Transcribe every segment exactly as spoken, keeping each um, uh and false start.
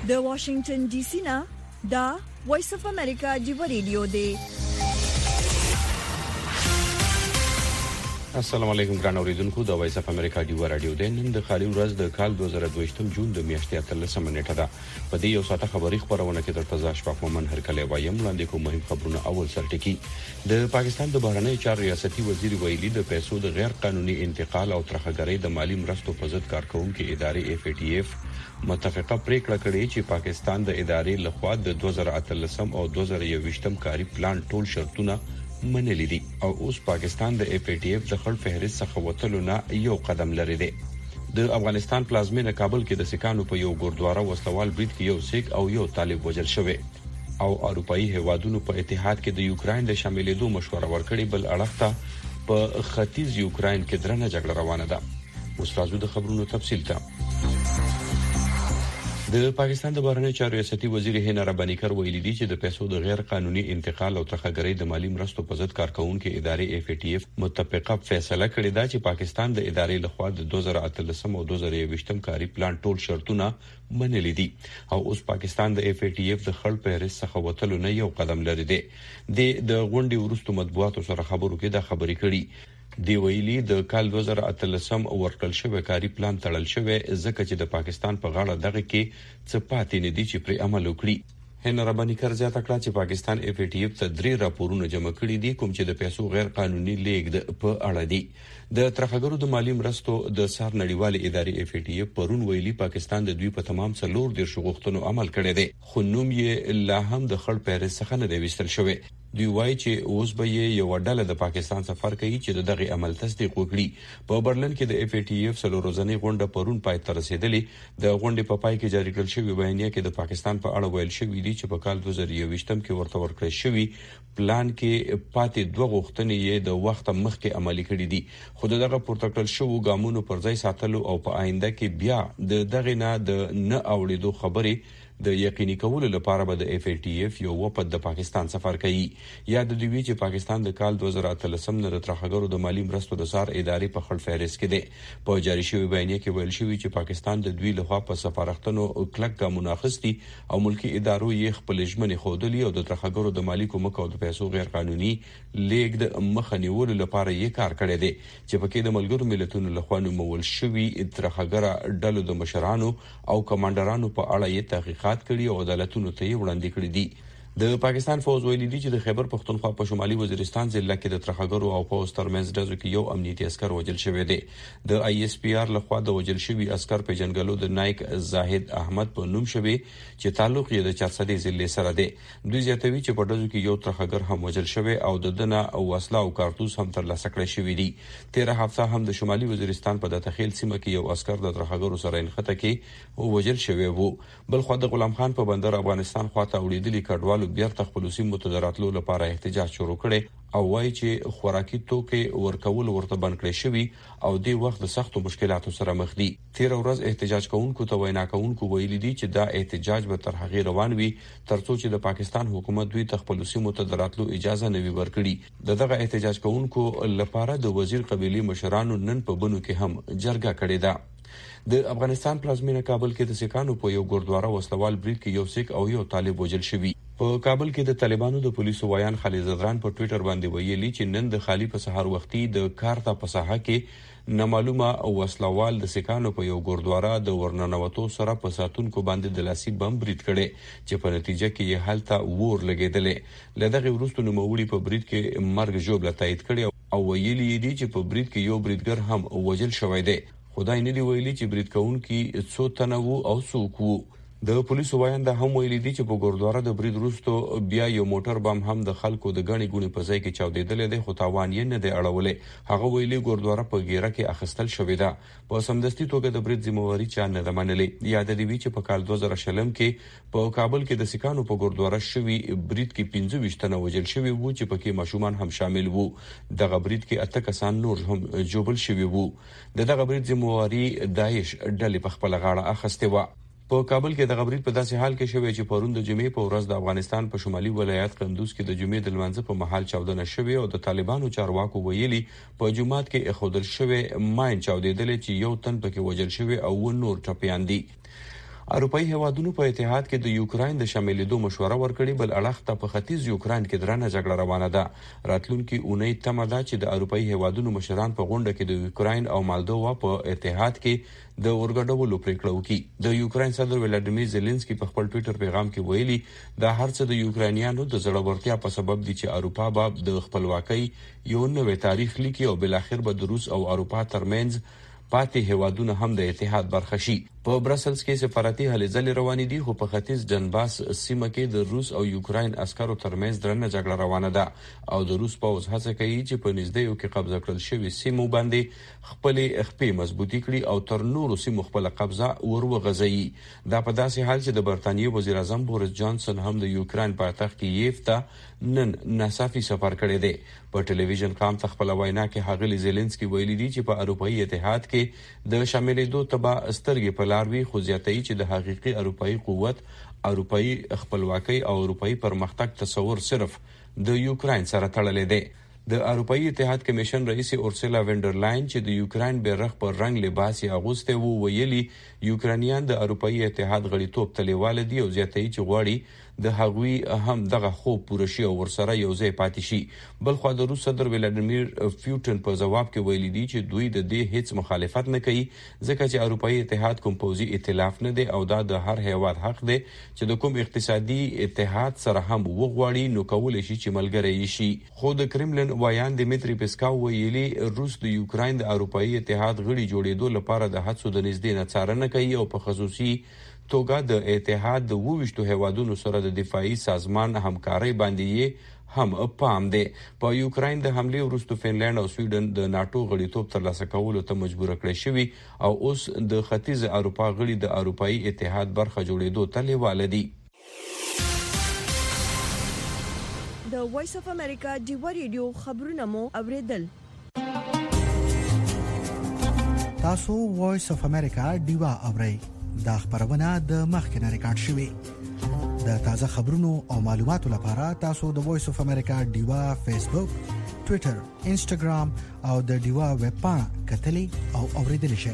د واشنگټن ډي سي نه دا وایس اف امریکا دی ریډیو دی. السلام علیکم ګران اوریدونکو، د وایس اف امریکا دی رادیو د نن د خالي ورځ د کال دوه زره دوه جون د میاشتې اتلسمه نیټه ده. په دې یو ساعته خبري خبرونه کې درته ځا شپږ مومن هر کله وایم وړاندې کوم مهم خبرونه. اول سرټکی د پاکستان د بهرنی چارو ریاستي وزیر ویلي د پیسو د غیر قانوني انتقال او ترخګرۍ د مالی مرستو په ضد کارکونکو ادارې اف ای ټی اف متفقه پریکړه کړې چې پاکستان د ادارې لخوا د دوه زره اتلسم او دوه زره یوویشتم کاري پلان ټول شرطونه منلي دي او اوس پاکستان د اف ای ټی اف د خړ فهرست څخه وتلو نه یو قدم لري دی. د افغانستان پلازمینه کابل کې د سکانو په یو ګوردواره وسلوال برید کې یو سیک او یو طالب وژل شوی او اروپאי هیوادونو په اتحاد کې د یوکرين د شاملېدو مشوره ورکړې، بل اړخ ته په ختیځ یوکرين کې درنه جګړه روانه ده. اوس راځو د خبرونو تفصیل ته. د پاکستان د بهرنی چارو ریاستي وزیر هینا ربانی کر ویلي دي چې د پیسو د غیر قانوني انتقال او ترخګرۍ د مالی مرستو په ضد کارکونکو ادارې اف ای ټی اف متفقه فیصله کړې ده چې پاکستان د ادارې لخوا د دوه زره اتلسم او دوه زره یوویشتم کاري پلان ټول شرطونه منلي دي او اوس پاکستان د اف ای ټی اف د خړ فهرست څخه وتلو نه یو قدم لري دی. د غونډې وروسته مطبوعاتو سره خبرو کې دا خبرې کړي. دی ویلي د کال دوه زره اتلسم ورکړل شوی کاري پلان تړل شوی ځکه چې د پاکستان په غاړه دغه کې څه پاتې نه دي چې پر عمل وکړي. هینا ربانی کر زیاته کړه چې پاکستان اف ای ټی اف ته درې راپورونه جمع کړي دي کوم چې د پیسو غیر قانوني لیږد په اړه دي. د ترخګرو د مالی مرستو د سار نړیوال ادارې اف ای ټی اف پرون ویلي پاکستان د دوی په تمام څلور د شغوختونو عمل کړی دی، خو نوم یې لا هم د خړ فهرست څخه نه دی وستل شوی. دوی وایي چې اوس به یو ډله د پاکستان سفر کوي چې دغه عمل تصدیق وکړي. په برلن کې د اف ای ټی اف څلور ورځنی غونډه پرون پای ته رسیدلې. د غونډې په پای کې جاری کړل شوی بیانیه کې د پاکستان په اړه ویل شوی دی چې په کال دوه زره یوویشتم کې ورته ورکړل شوی پلان کې پاتې دوه غوښتنې یې د وخت مخکې عملي کړې دي، خو دغه پورته کړل شوی ګامونو پر ځای ساتلو او په آینده کې بیا د دغه نه د نه اوړېدو خبرې د یقیني کولو لپاره به د اف ای ټی اف یو وفد د پاکستان سفر کوي. یاد دی وی چې پاکستان د کال دوه زره اتلسم نه د ترخګرو د مالی مرستو د سار ادارې په خړ فهرست کې دی. په جاری شوی بیانیه کې ویل شوی چې پاکستان د دوی لخوا په سفارښتونو کلک ګامونه اخیستي او ملکی ادارو یې خپل ژمنې ښودلې او د ترخګرو د مالی کومک او د پیسو غیر قانوني لیږد مخه نیولو لپاره یې کار کړی دی چې پکې د ملګرو ملتونو لخوا نومول شوی ترخګر ډلو د مشرانو او کمانډرانو په اړه یې تحقیقات کړي او عدالتونو ته یې وړاندې کړي دي. د پاکستان فوج ویلي دي چې د خیبر پختونخوا په شمالي وزیرستان ضلع کې د ترخګرو او پوز ترمنځ ډزو کې یو امنیتي عسكر وژل شوی دی. د آی اس پی آر لخوا د وژل شوی عسكر په جنګلو د نایک زاهد احمد په نوم شوی چې تعلق یې د چارسدې ضلع سره دی. دوی زیاتوي چې په ډزو کې یو ترخګر هم وژل شوی او د دنه او وسله او کارتوس هم ترلاسه کړی شوی دی. تیر هفته هم د شمالي وزیرستان په د تخیل سیمه کې یو عسكر د ترخګرو سره انخته کې وژل شوی وو. بل خو د غلام خان په بندر افغانستان خواته وړېدلي کډوالو بیرته خپل سیمو ته دراتلو لپاره احتجاج شروع کړي او وایي چې خوراکي توکي ورکول ورته بند کړی شوی او د وخت د سختو مشکلاتو سره مخ دي. تیر ورځ احتجاج کوونکو ته وینا کوونکو ویلي دي چې دا احتجاج به تر هغه روان وي ترڅو چې د پاکستان حکومت دوی ته خپل سیمو ته دراتلو اجازه نه وي ورکړي. دغه احتجاج کوونکو لپاره د وزیر قبيلي مشرانو نن په بنو کې هم جرګه کړې ده. د افغانستان پلازمینه کابل کې د سکانو په یو ګوردواره وسلوال برید کې یو سیک او یو طالب وژل شوی. په کابل کې د طالبانو د پولیسو وایان خالد زدران په ټوئیټر باندې ویلي چې نن د خالی په سحر وختي د کارتا په ساحه کې نامعلومه وسلوال د سکانو په یو ګوردواره د ورننوتو سره په ساتونکو باندې د لاسي بم برید کړي چې په نتیجه کې یې حالت ور لګیدلې. لدغه وروسته نوموړي په برید کې مرګ ژوبله تایید کړي او ویلي دي چې په برید کې یو بریدګر هم وژل شوی دی. خدای نه دی ویلي چې برید کوونکي څو تنه وو او څوک وو. د پولیسو وایند هم ویلي دي چې په ګوردواره د برید وروسته بیا یو موټر بم هم د خلکو د غني ګونې په ځای کې چاودیدل دي، خو تاوان یې نه دی اړولې. هغه ویلي ګوردواره په ګیره کې اخیستل شوې ده. په سمدستي توګه د برید ذمہواری چا نه ده منلې. یاد دی چې په کال دوه زره شلم کې په کابل کې د سکانو په ګوردواره شوی برید کې پنځه ویشت تنه وژل شوی وو چې پکې ماشومان هم شامل وو. دغه برید کې اته کسان نور هم جوبل شوی وو. دغه برید ذمہواری داعش ډلې په خپل غاړه اخیسته و. په کابل کې د غبرګ په داسې حال کې شوی چې پرون د جمعې په ورځ د افغانستان په شمالي ولایت قندوز کې د جمعې د لمانځه په محل چاودنه شوې او د طالبانو چارواکو ویلي په جمعات کې اخودل شوی ماین چاودیدل چې یو تن پکې وژل شوی او نور ټپيان دي. اروپאי هیوادونو په اتحاد کې د یوکرين د شاملېدو مشوره ورکړې، بل اړخ ته په ختیځ یوکرين کې درنه جګړه روانه ده. راتلونکي اونۍ تمه ده چې د اروپאי هیوادونو مشران په غونډه کې د یوکرين او مالدووا په اتحاد کې د ورګډولو پریکړه وکړي. د یوکرين صدر ولادیمیر زيلنسکي په خپل ټوئیټر پیغام کې ویلي دا هرڅه د یوکرانیانو د زړورتیا په سبب دي چې اروپا به د خپلواکۍ یو نوې تاریخ لیکي او بل اخر به د روس او اروپا ترمنځ پاتې هیوادونه هم د اتحاد برخه شي. په برسلز کې سفارتي هلې ځلې روانې دي، خو په ختیځ ډنباس سیمه کې د روس او یوکرين عسکرو ترمنځ درنه جګړه روانه ده او د روس پوځ هڅه کوي چې په نږدې کې قبضه کړل شوی سیمو باندې خپل خپې مضبوطی کړي او تر نورو سیمو خپل قبضه ورغځي. دا په داسې حال چې د برتانیې وزیر اعظم بوریس جانسن هم د یوکرين پایتخت کیف ته نن ناڅاپي سفر کړی دی. په ټلویزیون قام ته خپل وینا کې هغه زيلنسکي ویلي دي چې په اروپאי اتحاد کې د شاملېدو تبع سترګې په لاروي خو زیاتې چې د حقيقي اروپאי قوت، اروپאי خپلواکۍ او اروپאי پرمختګ تصور صرف د یوکرين سره تړلې دی. د اروپאי اتحاد کمیشن رئیس اورسولا وینډرلاین چې د یوکرين بیرغ پر رنگ لباس یې اغوسته وو ویلي یوکرانیان د اروپאי اتحاد غړیتوب تلیواله دي او زیاتې چې غواړي د هغوی هم دغه خوب پوره شي او ورسره یو ځای پاتې شي. بل خو د روس صدر ولادیمیر پوتین په جواب کې ویلي دي چې دوی د دې هیڅ مخالفت نه کوي ځکه چې اروپאי اتحاد کوم پوځي ائتلاف نه دی او دا د هر هیواد حق دی چې د کوم اقتصادي اتحاد سره هم وغواړي نو کولای شي چې ملګری شي. خو د کرملن وایان دمیتری پسکاو ویلي روس د یوکرين د اروپאי اتحاد غړي جوړېدو لپاره د هڅو د نږدې نه څارنه کوي او په خصوصي توګه د اتحاد د وویشتو هیوادونو سره د دفاعي سازمان همکارۍ باندې هم پام دی. په یوکرين د حمله وروسته فنلند او سویډن د ناتو غړیتوب ترلاسه کولو ته مجبور کړي شوی او اوس د ختیځ اروپا غړي د اروپאי اتحاد برخه جوړېدو ته لیواله دي. د وایس اف امریکا ډیو ریډیو خبرونه مو اوریدل. تاسو وایس اف امریکا ډیو اورئ. دا خبرونه د مخکنه ریکارډ شوې. د تازه خبرونو او معلوماتو لپاره تاسو د وایس اف امریکا ډیو فیسبوک، ټوئیټر، انسټاګرام او د ډیو ویب پاڼه کتلی او اوریدل شئ.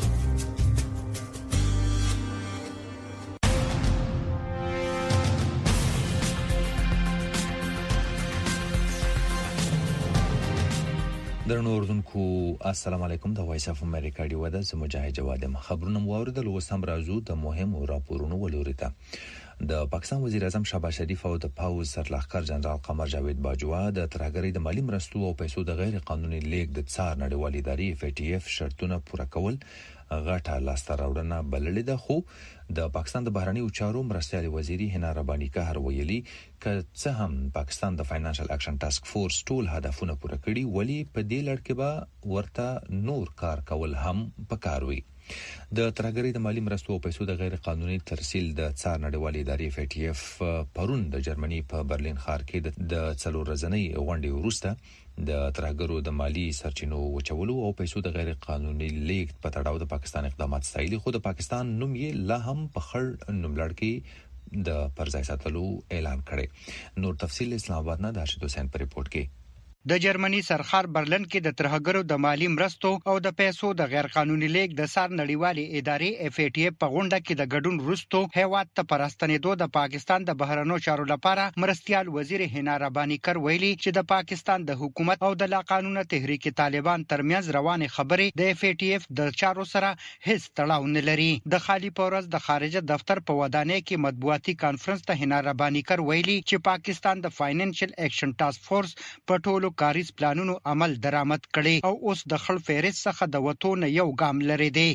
درنو اوردونکو السلام علیکم. د وایس اف امریکا ډیو د مجاهد جواد خبرونه موریدل اوس هم راځو د مهمو راپورونو ولوري ته. د پاکستان وزیر اعظم شهباز شریف او د پاوز سرلښکر جنرال قمر جاوید باجوا د ترهګرۍ د مالی مرستو او پیسو د غیر قانوني لیږد د څار نړیوالې ادارې اف ای ټي اف شرطونه پوره کول غټه لاسته راوړنه بللې ده. خو د پاکستان د بهرنیو چارو مرستيال وزیری حنا ربانی قهر ویلي ک څه هم پاکستان د فاینانشل اکشن ټاسک فورس ټول هدفونه پوره کړي ولی په دې لړ کې به ورته نور کار کول هم پکار وي. د ترهګرۍ د مالی مرستو او پیسو د غیر قانوني ترسیل د څار نړیوالې ادارې اف ای ټي اف پرون د جرمني په برلین ښار کې د څلور ورځې غونډې وروسته د ترهګرو د مالی سرچینو وچولو او پیسو د غیر قانوني لیږد په تړاو د پاکستان اقدامات ستایلي. خو د پاکستان نوم یې لا هم په خړ نوملړ کې د پرځای ساتلو اعلان کړی. نور تفصیل اسلام آباد نه د ارشد حسین پر ریپورت کې. د جرمني سرخار برلن کې د ترهګرو د مالی مرستو او د پیسو د غیر قانوني لیږد د څار نړیوالې ادارې اف ای ټي اف په غونډه کې د ګډون وروسته هیواد ته پراستنېدو د پاکستان د بهرنیو چارو لپاره مرستيال وزیر حنا ربانی کر ویلي چې د پاکستان د حکومت او د لا قانون تحریک طالبان ترمنځ روانې خبرې د اف ای ټي اف د چارو سره هیڅ تړاو نه لري. د خالی پورز د خارجه دفتر په ودانۍ کې مطبوعاتي کانفرنس ته حنا ربانی کر ویلي چې پاکستان د فاینانشل اکشن ټاسک فورس په ټولو کاریز پلانونو عمل درآمد کړي او اوس د خل فهرست څخه د وټو نه یو ګام لري دی.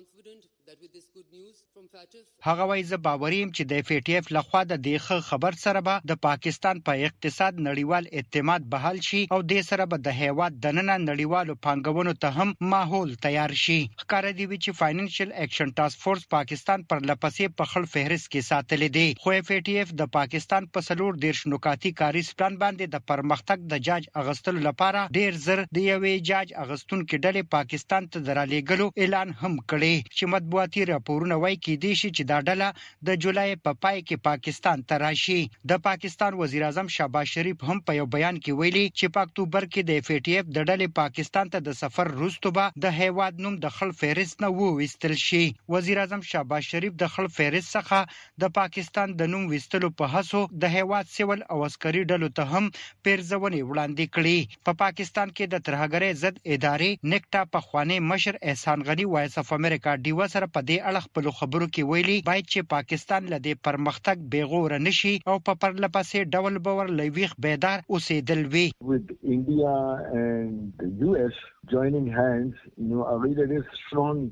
هغه وایي زه باوري یم چې د اف ای ټي اف لخوا د دغه خبر سره به د پاکستان په اقتصاد نړیوال اعتماد بحال شي او د سره به د هیواد دننه نړیوالو پانګونو ته هم ماحول تیار شي. ښکار دی چې فاینانشل اکشن ټاسک فورس پاکستان پر لپسې په خل فهرست کې ساتل دي. خو اف ای ټي اف د پاکستان په سلور دیرش نکاتی کاری پلان باندې د پرمختګ د جاج اغستلو لپاره ډیر زر د یوې جاج اغستون کې ډلې پاکستان ته درالېګلو اعلان هم کړي چې مطبوعاتي راپور راپورونه وایي کې دي چې دا ډله د جولای په پای کې پاکستان ته راشي. د پاکستان وزیر اعظم شهباز شریف هم په یو بیان کې ویلي چې په اکتوبر کې د اف ای ټی اف د ډلې پاکستان ته د سفر وروسته به د هیواد نوم د خل فهرست نه وویستل شي. وزیر اعظم شهباز شریف د خل فهرست څخه د پاکستان د نوم ویستلو په هڅو د هیواد سیول او عسکري ډلو ته هم پیرزونې وړاندې کړي. په پاکستان کې د ترهګرۍ ضد ادارې نیکټا په خوانی مشر احسان غنی وایس اف امریکا ډیو سره په دې اړه خپل خبرو کې ویلي باید چې پاکستان لدی پرمختګ بیغور نشي او په پرلپسې ډول باور لويخ بیدار اوسېدل وي. With India and the U S joining hands, you know, a really strong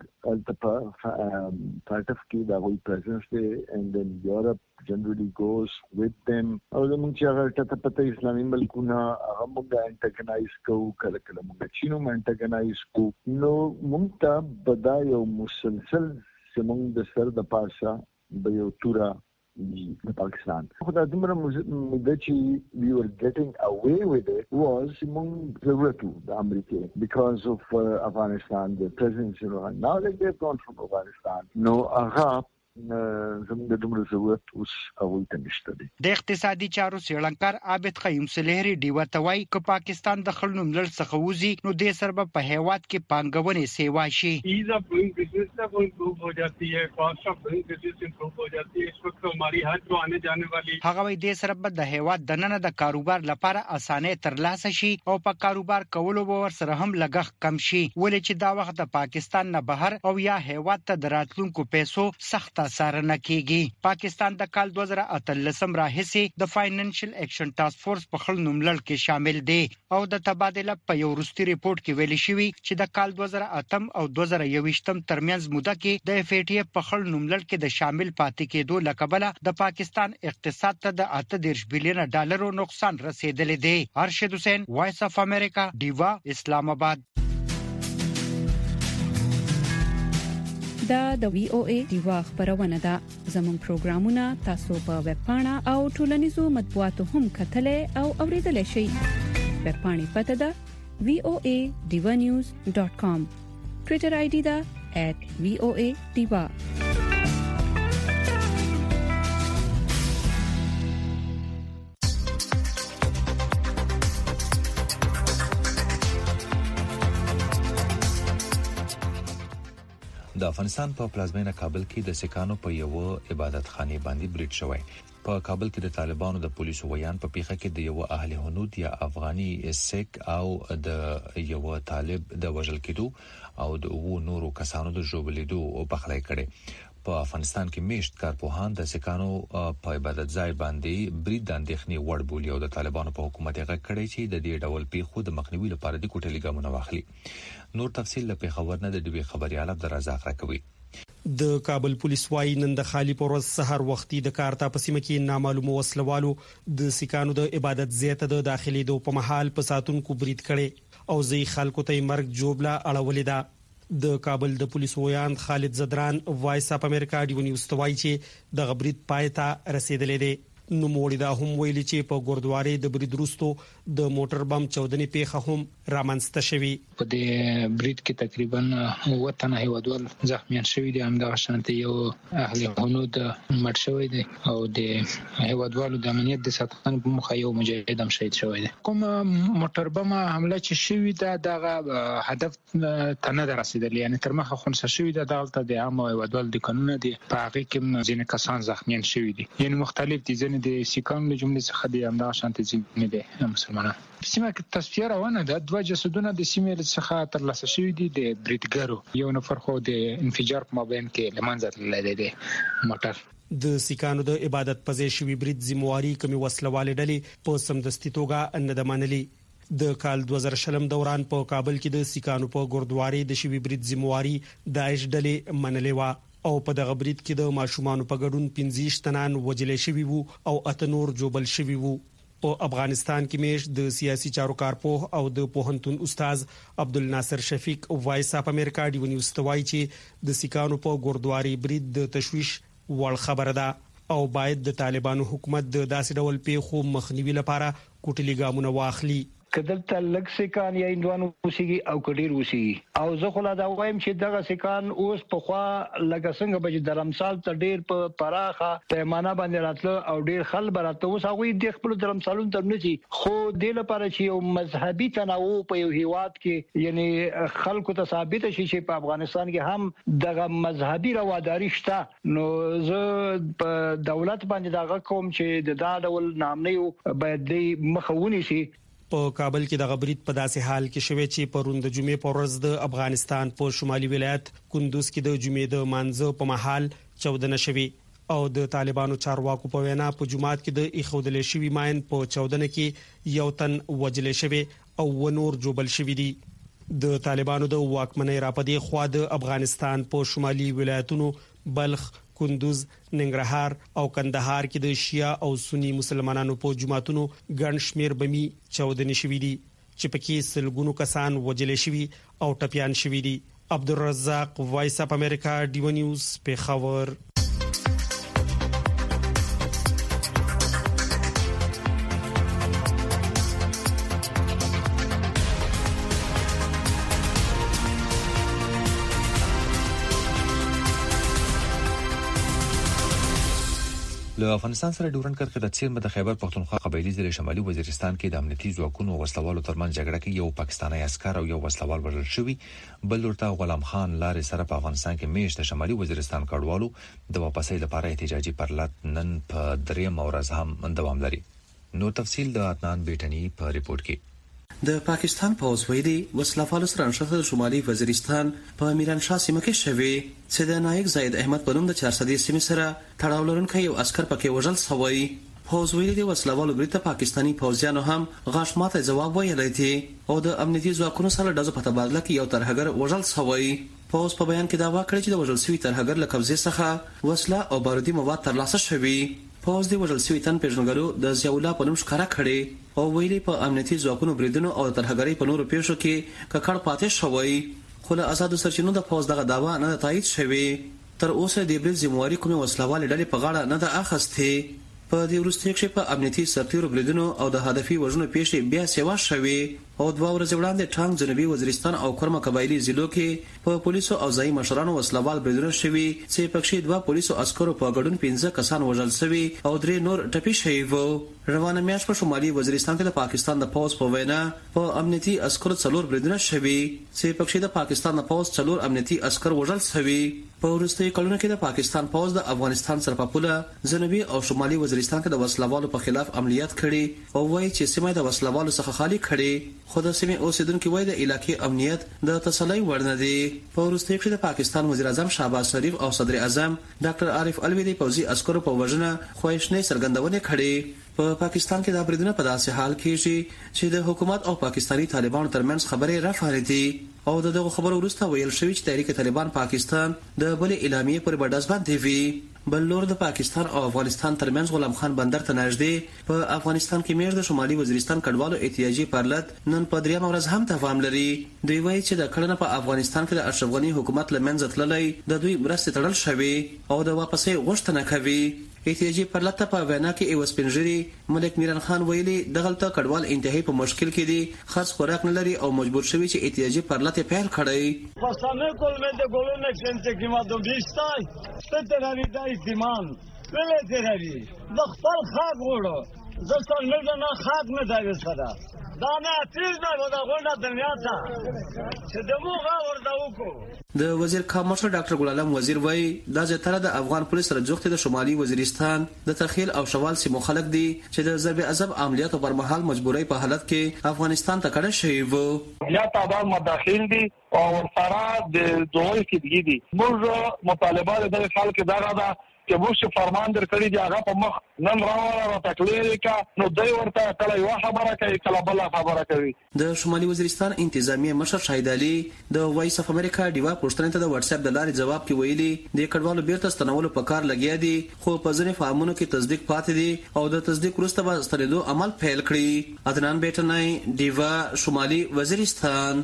um, part of key that we presence there, and then Europe generally goes with them. او زموږ چې هغه ته پته اسلامي ملکونه هغه موږ انټاګنایز کوو کله کله موږ چینو انټاګنایز کوو نو موږ ته بدا یو مسلسل زموږ د سر د پاسه به یو تورا د پاکستان خو دا دومره مده چې we were getting away with it was موږ ضرورت د امریکا because of uh, Afghanistan, the presence, you know, and now that they've gone from Afghanistan no هغه زموږ د دومره ضرورت اوس هغوی ته نشته دی. د اقتصادي چارو څېړنکار عابد قیوم سلیحري ډیوه ته وایي که پاکستان د خړ نوم لړ څخه وځي نو دې سره به په هیواد کې پانګونې سیوا شي. ایز اف ډوئنگ بزنس تک امپروو ہو جاتی ہے, کاسٹ اف ڈوئنگ بزنس امپروو ہو جاتی ہے. اس وقت ہماری ہر جو آنے جانے والی هغه وایي دې سره به د هیواد دننه د کاروبار لپاره اسانه ترلاسه شي او په کاروبار کولو به ور سره هم لګښت کم شي. ولې چې دا وخت د پاکستان نه بهر او یا هیواد ته د راتلونکو پیسو سخت سارنه کیږي. پاکستان د کال دوه زره اتلسم راهیسې د فاینانشل اکشن ټاسک فورس په خپل نوم لړ کې شامل دی او د تبادله په یو وروستي ریپورت کې ویل شوی چې د کال دوه زره اتم او دوه زره یوویشتم ترمنځ موده کې د اف ای ټی اف په خپل نوم لړ کې د شامل پاتې کېدو لکبله د پاکستان اقتصاد ته د اته دېرش بلین ډالرو نقصان رسیدلی دی. ارشد حسین, وایس اف امریکا, ډیوا, اسلام آباد. دا د وی او ای دیوا خبرونه ده. زموږ پروګرامونه تاسو په ویب پاڼه او ټولنیزو مطبوعاتو هم کتلې او اوریدلای شئ. ویب پاڼې پته ده وی او ای دیوا نیوز ډاٹ کام. ټوئیټر آی ډی ده ایٹ وی او ای دیوا. د افغانستان په پلازمینه کابل کې د سکانو په یو عبادت خانه باندې بریټ شوی. په کابل کې د طالبانو د پولیسو ویان په پیښه کې د یو اهل هنود یا افغاني سیک او د یو طالب د وژل کېدو او د وو نورو کسانو د ژوبلیدو او بخلای کړي. په افغانستان کې میشت کارپوهان د سکانو په عبادت ځای باندې برید د اندېښنې وړ بولي او د طالبانو په حکومت یې غږ کړی چې د دې ډول پیښو د مخنیوي لپاره د کوټلي ګامونه واخلي. نور تفصیل له پیښور نه د ډیوی خبريال عبدالرزاق راکوي. د کابل پولیس وايي نن د خالی پروز سحر وختي د کارتا په سیمه کې نامعلوم وسلوالو د سکانو د عبادت زیاته د داخلي دو په محل په ساتونکو برید کړي او زی خلکو ته مرګ جوړلا اړولې ده. د کابل د پولیس ویان خالد زدران وایس اپ امریکا ډیو نیوز توای چې د غبرید پایتا رسیدلې ده. نو موړي دا هم ویلي چې په ګوردواري د برید وروسته د موټر بم چودنې پیښه هم رامنځته شوې. په دې برید کې تقریبا وطن هیوادوال زخمیان شوي دي. همدا شانتي یو اهل هنود مړ شوی دی او د هیوادوالو د امنیت د ساتنې په مخه یو مجاهد هم شهید شوی دی. کوم موټر بم حمله چې شوی دا دغه هدف ته نه رسیدلی، یعنی تر مخه خونسا شوی دا دلته د عام هیوادوال د قانون دي په هغه کې ځینې کسان زخمیان شوي دي، یعنی مختلف دي. ځینې د سیکان له جملې څخه د همدا شانتي ځینې دي مسلمانان. په سیمه کې تصفیه روانه ده. دوه جسدونه د سیمې څخه ترلاسه شوي دي د بریدګرو. یو نفر خو د انفجار په مابین کې لمنځه تللی دی موټر. د سیکانو د عبادت پځې شوی برید ذمہواری کمی وسلواله ډلې په سمدستي توګه نه د منلي. د کال دوه زره شلم دوران په کابل کې د سیکانو په ګوردواري د شوی برید ذمہواری داعش ډلې منلې و او په دغه برید کې د ماشومان په ګډون پنځه تنان وجلې شوي وو او اته نور جوبل شوي وو. په افغانستان کې میش د سیاسي چارو کارپوه او د پوهنتون استاد عبدالناصر شفیق وایس اپ امریکا ډیو نیوز توای چې د سیکانو په ګوردواري برید د تشویش وړ خبره ده او باید د طالبانو حکومت د داسې ډول پیښو مخنیوي لپاره کوټلي ګامونه واخلي. کدل تلک سکان یا اندوانو وسیږي او کډیر وسیږي او زه خو لا دا وایم چې دغه سکان اوس په خوا لکه څنګه به د رمسال ته ډیر په پراخه پیمانه باندې راتله او ډیر خل براته اوس هغه د خپل د رمسالون تر نشي خو د لپاره چې یو مذهبي تنوع په یو هیواد کې یعنی خلکو ته ثابت شي چې په افغانستان کې هم دغه مذهبي رواداري شته نو زه په دولت باندې دغه کوم چې د دا ډول نامنیو باید د مخاوني شي په کابل کې د غبرید په داسې حال کې شوه چې پروند جمعې پر ورځ د افغانستان په شمالي ولایت کندوز کې د جمعې د مانځه په محل چودنه شوه او د طالبانو چارواکو په وینا په جمعات کې د اخودل شوی ماين په چودنه کې یو تن وجل شوی او ونور جوبل شوی دي د طالبانو د واکمنۍ راپدې خوا د افغانستان په شمالي ولایتونو بلخ کندوز ننګرهار او کندهار کې د شیعه او سنی مسلمانانو په جماعتونو ګڼ شمیر بمی چودنې شوې دي چې پکې سلګونو کسان وجل شوي او ټپيان شوي دي عبدالرزاق وایس اپ امریکا ډیو نیوز په خبر له افغانستان سره ډیورنډ کرښه د څیر د خیبر پختونخوا قبایلی ضلع شمالي وزیرستان کې د امنیتي ځواکونو او وسلوالو ترمنځ جګړه کې یو پاکستانی عسكر او یو وسلوال وژل شوی بل ورته غلام خان لارې سره په افغانستان کې میشت شمالي وزیرستان کډوالو د واپسۍ لپاره احتجاجي پرلط نن په دریم ورځ هم دوام لري نو تفصیل د عدنان بیٹنی په ریپورت کې د پاکستان پوز ویلي وسلوال سره نشته شمالي وزیرستان په میرانشاه سیمه کې شوی چې د نایک زید احمد په نوم د چهار سدې سیمه سره تړاو لرونکي یو عسكر پکې وژل شوی پوز ویلي د وسلوال بریته پاکستانی پوزیانو هم غاښ ماته جواب ویلی دی او د امنیتي ځواکونو سره د ځو په تبادله کې یو ترهګر وژل شوی پوز په بیان کې دا واکړي چې د وژل شوی ترهګر له قبضې څخه وسله او بارودي مواد ترلاسه شوی پوز د وژل شوی تن پیژنګلو د زیولا په نوم ښکارا کړي او ویلي په امنیتي ځواکونو بریدونو او ترهګرۍ په نورو پیښو کې ککړ پاتې شوی خو له آزاد سرچینو د پوز دغه داوا نه تایید شوی تر اوسه د برید ذمہواری کومه وسلوال ډلې په غاړه نه ده اخیسته په دې وروستي کې په امنیتي سرتیرو بریدونو او د هدفي وژنو پیښې بیا سیوا شوی او دوه ورځې وړاندې ټانګ جنوبي وزیرستان او کرمه قبایلی ضلعو کې په پولیسو او ځایي مشرانو وسلوال بریدونه شوي چې پکې دوه پولیسو عسکرو په ګډون پنځه کسان وژل شوي او درې نور ټپي شوي وو روانه میاشت په شمالي وزیرستان کې د پاکستان د پوز په وینا په امنیتي عسکرو څلور بریدونه شوي چې پکې د پاکستان د پوز څلور امنیتي عسکر وژل شوي په وروستي کلونو کې د پاکستان پوز د افغانستان سره په پوله جنوبي او شمالي وزیرستان کې د وسلوالو په خلاف عملیات کړي او وایي چې سیمه د وسلوالو څخه خالی کړي خو د سیمې اوسیدونکو وایي د علاقې امنیت د تسلی وړ نه دی په وروستي کې د پاکستان وزیر اعظم شهباز شریف او صدر اعظم ډاکټر عارف الوی د پوزي عسکرو په وژنه خوښنې څرګندونه کړې په پاکستان کې د بریدونو په داسې حال کې چې د حکومت او پاکستانی طالبانو ترمنځ خبرې رافعال دي او دغه خبرو وروسته ویل شوی چې تحریک طالبان پاکستان د بل اعلامیه پر بډاس باندې وی بل لور د پاکستان او افغانستان ترمنځ غلام خان بندر ته نږدې په افغانستان کې مېر د شمالي وزیرستان کډوالو احتیاجي پرلط نن په دریم ورځ هم دوام لري دوی وایي چې د کړنه په افغانستان کې د اشرف غنی حکومت لمنځه تللی د دوی مرستې تړل شوی او د واپسې غوښتنه کوي احتیاجي پرلط په وینا کې ایو سپنجری ملک میران خان ویلي دغلطه کډوال انتهایی په مشکل کې دي خاص خوراک نه لري او مجبور شوی چې احتیاجي پرلط پیل کړي پښتانه کولمه د ګولو نکشن چې کیما دوبیستای ستته لري د ایمان ولې درري د خپل خاک وړو ځکه نه نه خاک نه دی سره دا نه تیز نه ودا غونډه دنیا ته چې دموغه ورته وکړو د وزیر کامرشل ډاکټر ګل عالم وزیر وای دا زیاتره د افغان پولیس سره جوخت د شمالي وزیرستان د تخیل او شوال سیمو خلک دي چې د ضرب عذاب عملیاتو پر مهال مجبورۍ په حالت کې افغانستان ته کډه شوی وو یا تعداد مداخل دي او سره د دوی کې دي موږ مطالبه د خلک دا راځي چې موږ فرمان درکړی دی هغه په مخ نن راوړل را تکلیف کا نو دوی ورته کله یو خبره کوي کله بل خبره کوي د شمالي وزیرستان انتظامیه مشر شهید علي د وایس اف امریکا ډیوا پوښتنې ته د واتس اپ د لارې جواب کې ویلي د کډوالو بیرته ستنولو په کار لګیا دي خو په ځینې فارمونو کې تصدیق پاتې دي او د تصدیق وروسته به ستنېدو عمل پیل کړي عدنان بیٹنای ډیوا شمالي وزیرستان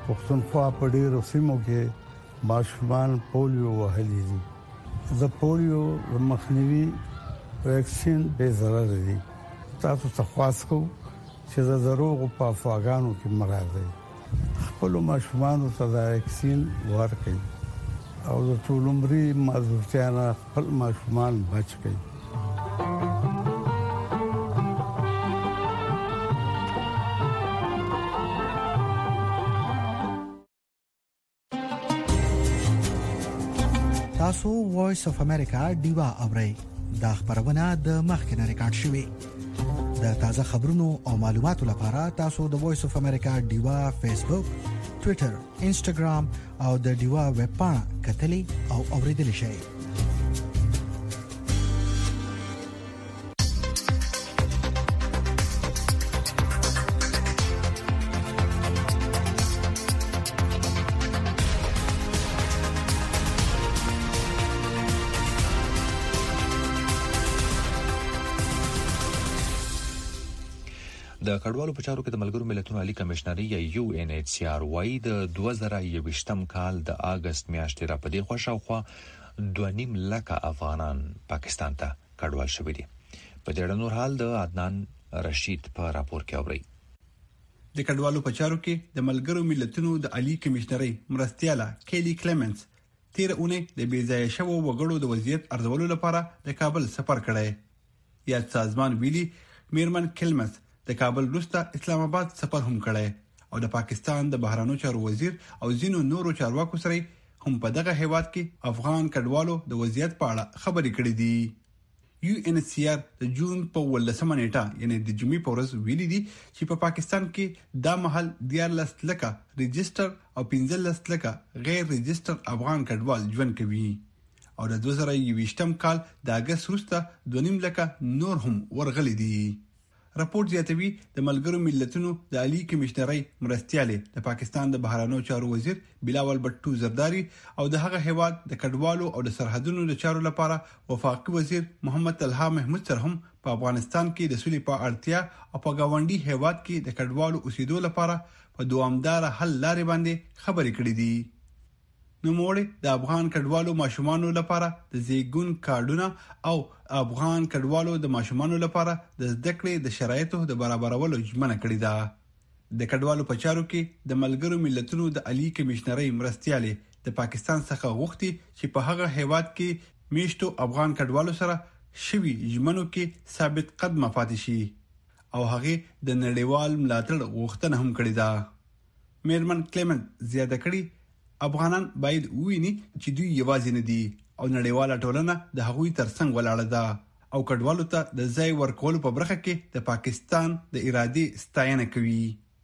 پښتونخوا په ډېرو سیمو کې ماشومان پولیو وهلي دي. د پولیو مخنیوي ویکسین به ضرر دي. تاسو ته خواست کوم چې د دروغ په افواګانو کې مراد خپل ماشومان ته د ویکسین ورکړي او د ټول عمر معذورتیا نه خپل ماشومان بچ کړي. تاسو وایس اف امریکا ډیوا اورئ. دا خبرونه د مخکنه ریکارډ شوې. د تازه خبرونو او معلوماتو لپاره تاسو د وایس اف امریکا ډیوا فیسبوک، ټوئیټر، انسټاګرام او د ډیوا ویب پاڼه کتلې او اوریدلې شئ. د کډوالو په چارو کې د ملګرو ملتونو عالی کمشنري یا یو ان ایچ سی آر وايي د دوه زره یوویشتم کال د اگست میاشتې را پدې خوشاوخوا دوه نیم لکه افغانان پاکستان ته کډوال شوي دي. په دې اړه نور حال د عدنان رشید په راپور کې اوري. د کډوالو په چارو کې د ملګرو ملتونو د عالی کمشنري مرستياله کېلی کلیمنز تیر اونۍ د بیځای شوو وګړو د وضعیت ارزولو لپاره د کابل سفر کړی. یا سازمان ویلي میرمن کلمز د کابل وروسته اسلام آباد سفر هم کړی او د پاکستان د بهرانو چارو وزیر او ځینو نورو چارواکو سره هم په دغه هیواد کې افغان کډوالو د وضعیت په اړه خبرې کړې دي. یو ان ایچ سی آر د جون په ولسمه نیټه یعنی د جمعې په ورځ ویلي دي چې په پا پاکستان کې دا مهال دیارلس لکه ريجستر او پنځلس لکه غیر ريجستر افغان کډوال ژوند کوي او د دوه زره یوویشتم کال د اگست وروسته دوه نیم لکه نور هم ورغلي دي. راپور زیاتوي د ملګرو ملتونو د عالی کمشنري مرستياله د پاکستان د بهرانو چارو وزیر بلاول بټو زرداری او د هغه هیواد د کډوالو او د سرحدونو د چارو لپاره وفاقي وزیر محمد طلحه محمود سره هم په افغانستان کې د سولې په اړتیا او په گاونډي هیواد کې د کډوالو اوسېدو لپاره په دوامدار حل لارې باندې خبرې کړې دي. نو موږ د افغان کډوالو ماشومانو لپاره د زیګون کارډونه او افغان کډوالو د ماشومانو لپاره د زده کړې د شرایطو د برابرولو ژمنه کړې ده. د کډوالو په چارو کې د ملګرو ملتونو د عالی کمشنري مرستياله د پاکستان څخه غوښتي چې په هغه هیواد کې میشتو افغان کډوالو سره شوي ژمنو کې ثابت قدمه پاتې شي او هغه د نړیوال ملاتړ غوښتنه هم کړې ده. میرمن کلیمن زیاته کړي افغانان باید ویني چې دوی یوازې نه دي او نړیواله ټولنه د هغوی ترڅنګ ولاړه ده او کډوالو ته د ځای ورکول په برخه کې د پاکستان د ارادې ستاینه کوي.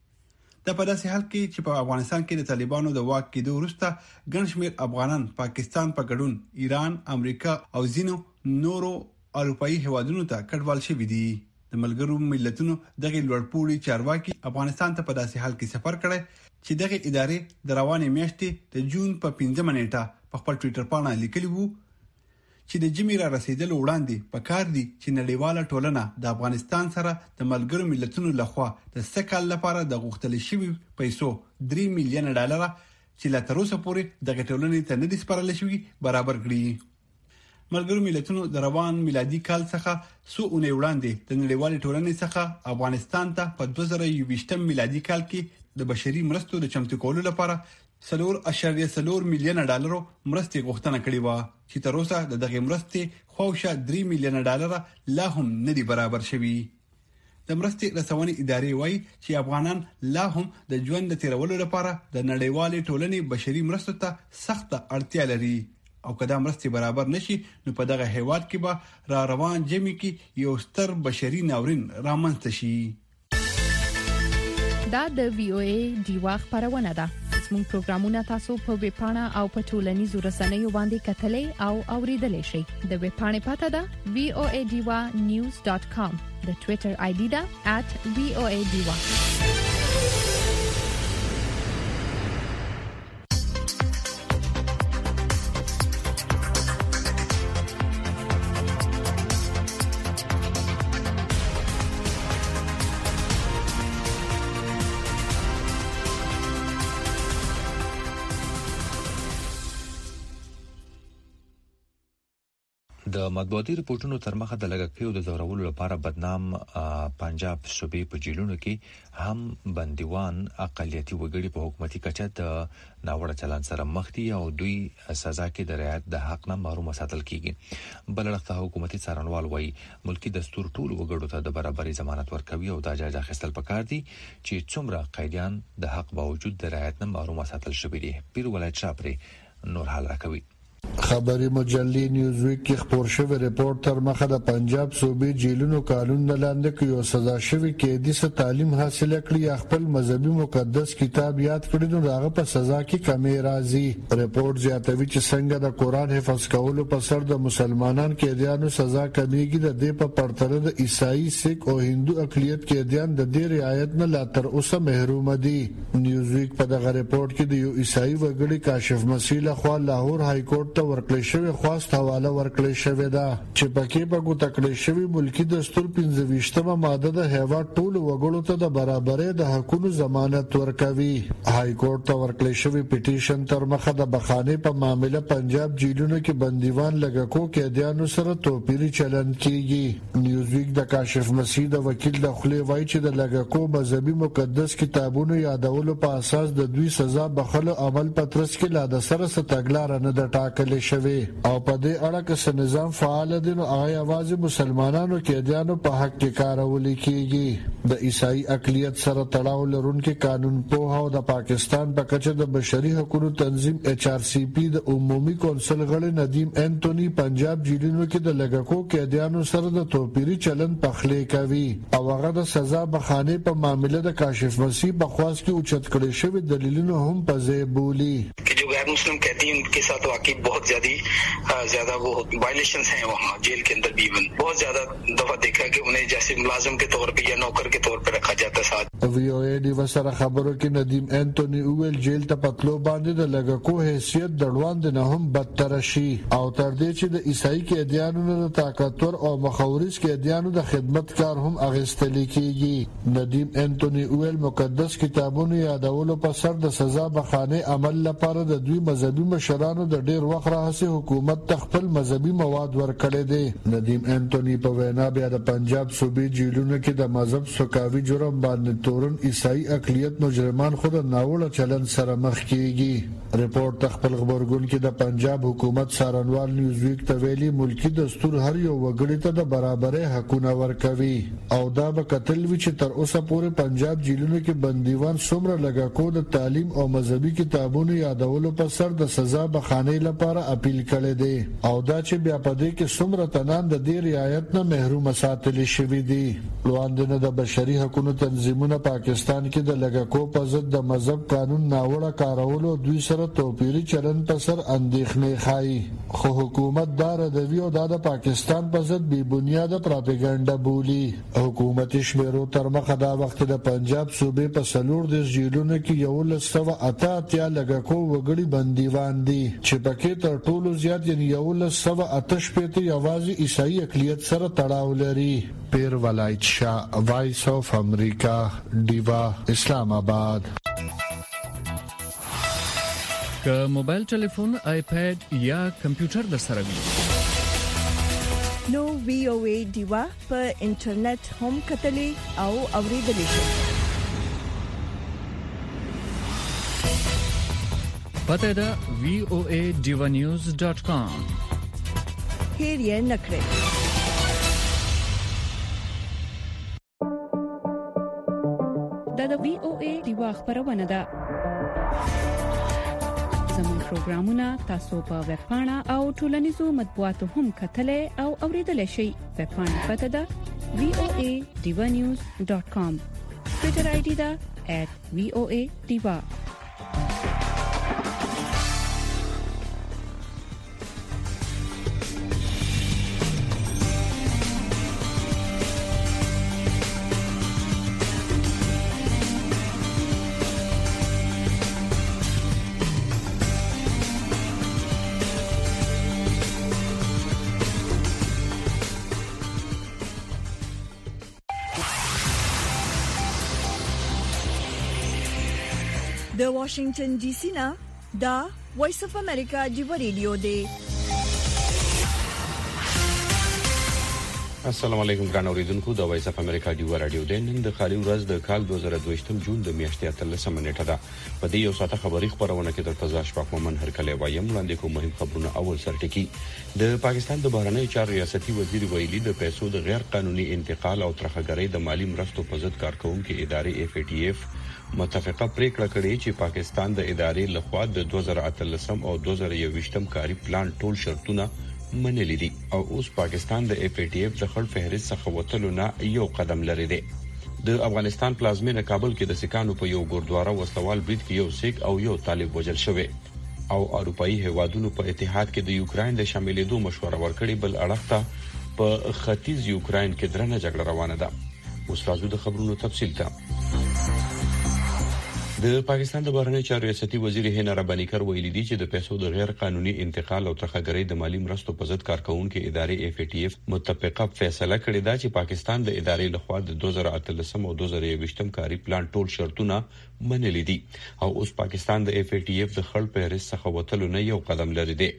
د په داسې حال کې چې په افغانستان کې د طالبانو د واک کېدو وروسته ګڼ شمېر افغانان پاکستان په ګډون ایران، امریکا او ځینو نورو اروپאי هیوادونو ته کډوال شوي دي. د ملګرو ملتونو دغه لوړپوړي چارواکي افغانستان ته په داسې حال کې سفر کړی چې دغه ادارې د روانې میاشتې د جون په پنځمه نیټه په خپل ټوئیټر باندې لیکلی وو چې د جمی را رسیدلو وړاندې په کار دي چې نړیواله ټولنه د افغانستان سره د ملګرو ملتونو لخوا د سکهال لپاره د غوښتل شوی پیسو درې میلیون ډالر چې لا تر اوسه پورې دغه ټولنې ته نه دي سپارل شوی برابر کړي. ملګرو ملتونو د روان میلادي کال څخه څو اونۍ وړاندې د نړیوالې ټولنې څخه افغانستان ته په دوه زره یوویشتم میلادي کال کې د بشري مرستو د چمتو کولو لپاره سلور اشاریه سلور میلیون ډالر مرستې غوښتنه کړې و چې تر اوسه د دغه مرستې خوښه درې میلیون ډالر لا هم نه دي برابر شوي. د مرستې رسونې ادارې وایي چې افغانان لا هم د ژوند د تیرولو لپاره د نړیوالې ټولنې بشري مرستو ته سخت اړتیا لري او کله مرستې برابر نشي نو په دغه هیواد کې به را روان جمی کې یو ستر بشري ناورین رامنځته شي. دا د وی او ای ډیوا خبرونه ده. زموږ پروګرامونه تاسو په ویب پاڼه او په ټولنیزو رسنیو باندې کتلې او اوریدلې شئ. د ویب پاڼې پته ده وی او ای ډیوا نیوز ډاټ کام. د ټوئیټر آی ډي ده ات وی او ای ډیوا. د مطبوعاتي رپورټونو تر مخه د لګښتونو د زورولو لپاره بدنام پنجاب صوبې په جیلونو کې هم بندیوان اقلیتي وګړي په حکومتي کچه د ناوړه چلند سره مخ دي او دوی سزا کې د رعایت د حق نه محروم ساتل کیږي. بل اړخ حکومتي څارنوال وایي ملکی دستور ټول وګړو ته د برابرۍ ضمانت ورکوي او دا جایزه اخیستل پکار دي چې څومره قیدیان د حق باوجود د رعایت نه محروم ساتل شوي دي. پیر ولایت شاپري نور حال راکوي. خبري مجلې نیوزویک کې خبر شوی رپورت تر مخه د پنجاب صوبې جیلونو قانون نه لاندې کې یو سزا شوی قیدی څخه تعلیم حاصل کړی خپل مذهبي مقدس کتاب یاد کړی نو هغه په سزا کې کمی راځي. رپورت زیاتوي چې څنګه د قران حفظ کولو په سر د مسلمانان قیدیانو سزا کمیږي د دې په پرتله د عیسائی سیک او هندو اقلیت قیدیان د دې رعایت نه لا تر اوسه محروم دي. نیوزویک په دغه رپورت کې د یو عیسائی وګړي کاشف مسیح لخوا لاهور های کورټ ته ورکړل شوی خواست حواله ورکړل شوی دا چې پکې په ګوته کړل شوی ملکی دستور پنځه ویشتمه ماده د هیواد ټول وګړو ته د برابرۍ د حقوقو ضمانت ورکوي. های کورټ ته ورکړل شوی پټیشن تر مخه د بخانه په معاملې پنجاب جیلونو کې بندیوان لګکو قیدیانو سره توپیری چلند کیږي. نیوزویک د کاشف مسیح د وکیل د خلی وایي چې د لګکو مذهبي مقدس کتابونو یادولو په اساس د دوی سزا بخلو عمل پترس کې لا د سره ستګلار نه د ټاکل شوی او په دې اړه کې نظام فعال دي نو هغه आवाज مسلمانانو قیدیانو په حق کې کارول کیږي. د عیسائی اقلیت سره تړاو لرونکي قانون په او د پاکستان په کچه د بشري حقوقو تنظیم ایچ آر سی پی د عمومي کونسل غړي ندیم انټونی پنجاب جیلونو کې د لګکو قیدیانو سره د توپیری چلند پخلې کوي او هغه د سزا بخانه په معاملې د کاشف مسیح په خواص کې اوچت کړي شوی دلیلونه هم په ځای بولی कि जो गैर मुस्लिम कैदी उनके साथ वाकई बहुत ज्यादा ज्यादा वो वायलेशंस हैं वहाँ जेल के अंदर भी बहुत ज्यादा दफा देखा है कि उन्हें जैसे मुलाजिम के तौर पे या नौकर के तौर पे रखा जाता है. साथ وی او ای डी وسره خبرو کې ندیم انټونی اویل جیل ته پتلو باندې د لګکو حیثیت دړوان د نه هم بدتر شي او تر دې چې د عیسائی قیدیانو د طاقتور او مخاورز قیدیانو د خدمت کار هم اغستل کیږي. ندیم انټونی اویل مقدس کتابونو یادولو په سر د سزا بخانه عمل لپاره د دوی مذهبي مشرانو د ډیر وخت راهسي حکومت تخپل مذهبي مواد ورکړي دي. ندیم انټونی په وینا بیا د پنجاب صوبې جیلونو کې د مذهب سوکاوي جرم باندې تورن عیسائی اقلیت مجرمان خود ناوړه چلند سره مخ کیږي. رپورت خپل خبرګون کې د پنجاب حکومت سارنوال نیوزویک ته ویلي ملکی دستور هر یو وګړي ته د برابرۍ حقونه ورکوي او دا به کتل وی چې تر اوسه پورې پنجاب جیلونو کې بندیوان څومره لګاکو د تعلیم او مذهبي کتابونو یادولو په سر د سزا بخانه لپاره اپیل کړي دي او دا چې بیا په دې کې څومره تنان د دې رعایت نه محروم ساتل شوی دي. لواندنه د بشري حقوقو تنظیمونه پاکستان کې د لګکو په ضد د مذهب قانون ناوړه کارولو دوی سره توپیری چلن په سر اندېښنې ښایي خو حکومت دا ردوي او د پاکستان په ضد بې بنیاده پراپګاندا بولي. حکومت شمیرو تر مخه دا وخت د پنجاب صوبې په سلور د جیلونو کې یو لسو اته اتیا لګکو وګړي بندیوان دي چې پکې تر ټولو زیات یعنی یو لسو اتش پېته یوازې عیسائی اقلیت سره تړاو لري. پیر ولایت شاه وایس اف امریکا دیوا اسلام آباد. که موبایل ټلیفون آیپاد یا کمپیوټر در سره وي نو وی او ای دیوا په انټرنیټ هم کتلې او اوریدلې شئ. پته ده وی او ای دیوا نیوز ډاٹ کام. هیر یې نکړئ. دا د وی او ای دیوا خبرونه ده. زموږ پروګرامونه تاسو په ویب پاڼه او ټولنیزو مطبوعاتو هم کتلې او اوریدلای شئ. ویب پاڼه پته ده وی او ای دیوا نیوز ډاٹ کام. ټویټر آی ډي ده ایٹ وی او ای دیوا. د واشنگټن ډي سي نه دا وایس اف امریکا جیو ریډیو دی. السلام علیکم ګران اوریدونکو د وایس اف امریکا ډیو رادیو د نن د خالي ورځ د کال دوه زره دوه جون د میاشتې اتلسمه نیټه ده. په دې یو ساعته خبري خبرونه کې د تزاش پاک مومن هرکلی وایم وړاندې کوم مهم خبرونه. اول سرټکی د پاکستان د بهرنی چارو ریاستي وزیر ویلي د پیسو د غیر قانوني انتقال او ترخګرۍ د مالی مرستو په ضد کارکونکو ادارې اف ای ټی اف متفقه پریکړه کړې چې پاکستان د ادارې لخوا د دوه زره اتلسم او دوه زره یوویشتم کاري پلان ټول شرطونه منلي دي او اوس پاکستان د اف ای ټی اف د خړ فهرست څخه وتلو نه یو قدم لري دی. د افغانستان پلازمینه کابل کې د سکانو په یو ګوردواره وسلوال برید کې یو سیک او یو طالب وژل شوی او اروپאי هیوادونو په اتحاد کې د یوکرين د شاملېدو مشوره ورکړې، بل اړخ ته په ختیځ یوکرين کې درنه جګړه روانه ده. اوس راځو د خبرونو تفصیل ته. د پاکستان د بهرنی چارو ریاستي وزیر هینا ربانی کر ویلي دي چې د پیسو د غیر قانوني انتقال او ترخګرۍ د مالی مرستو په ضد کارکونکو ادارې اف ای ټی اف متفقه فیصله کړې ده چې پاکستان د ادارې لخوا د دوه زره اتلسم او دوه زره یوویشتم کاري پلان ټول شرطونه منلي دي او اوس پاکستان د اف ای ټی اف د خړ فهرست څخه وتلو نه یو قدم لري دی.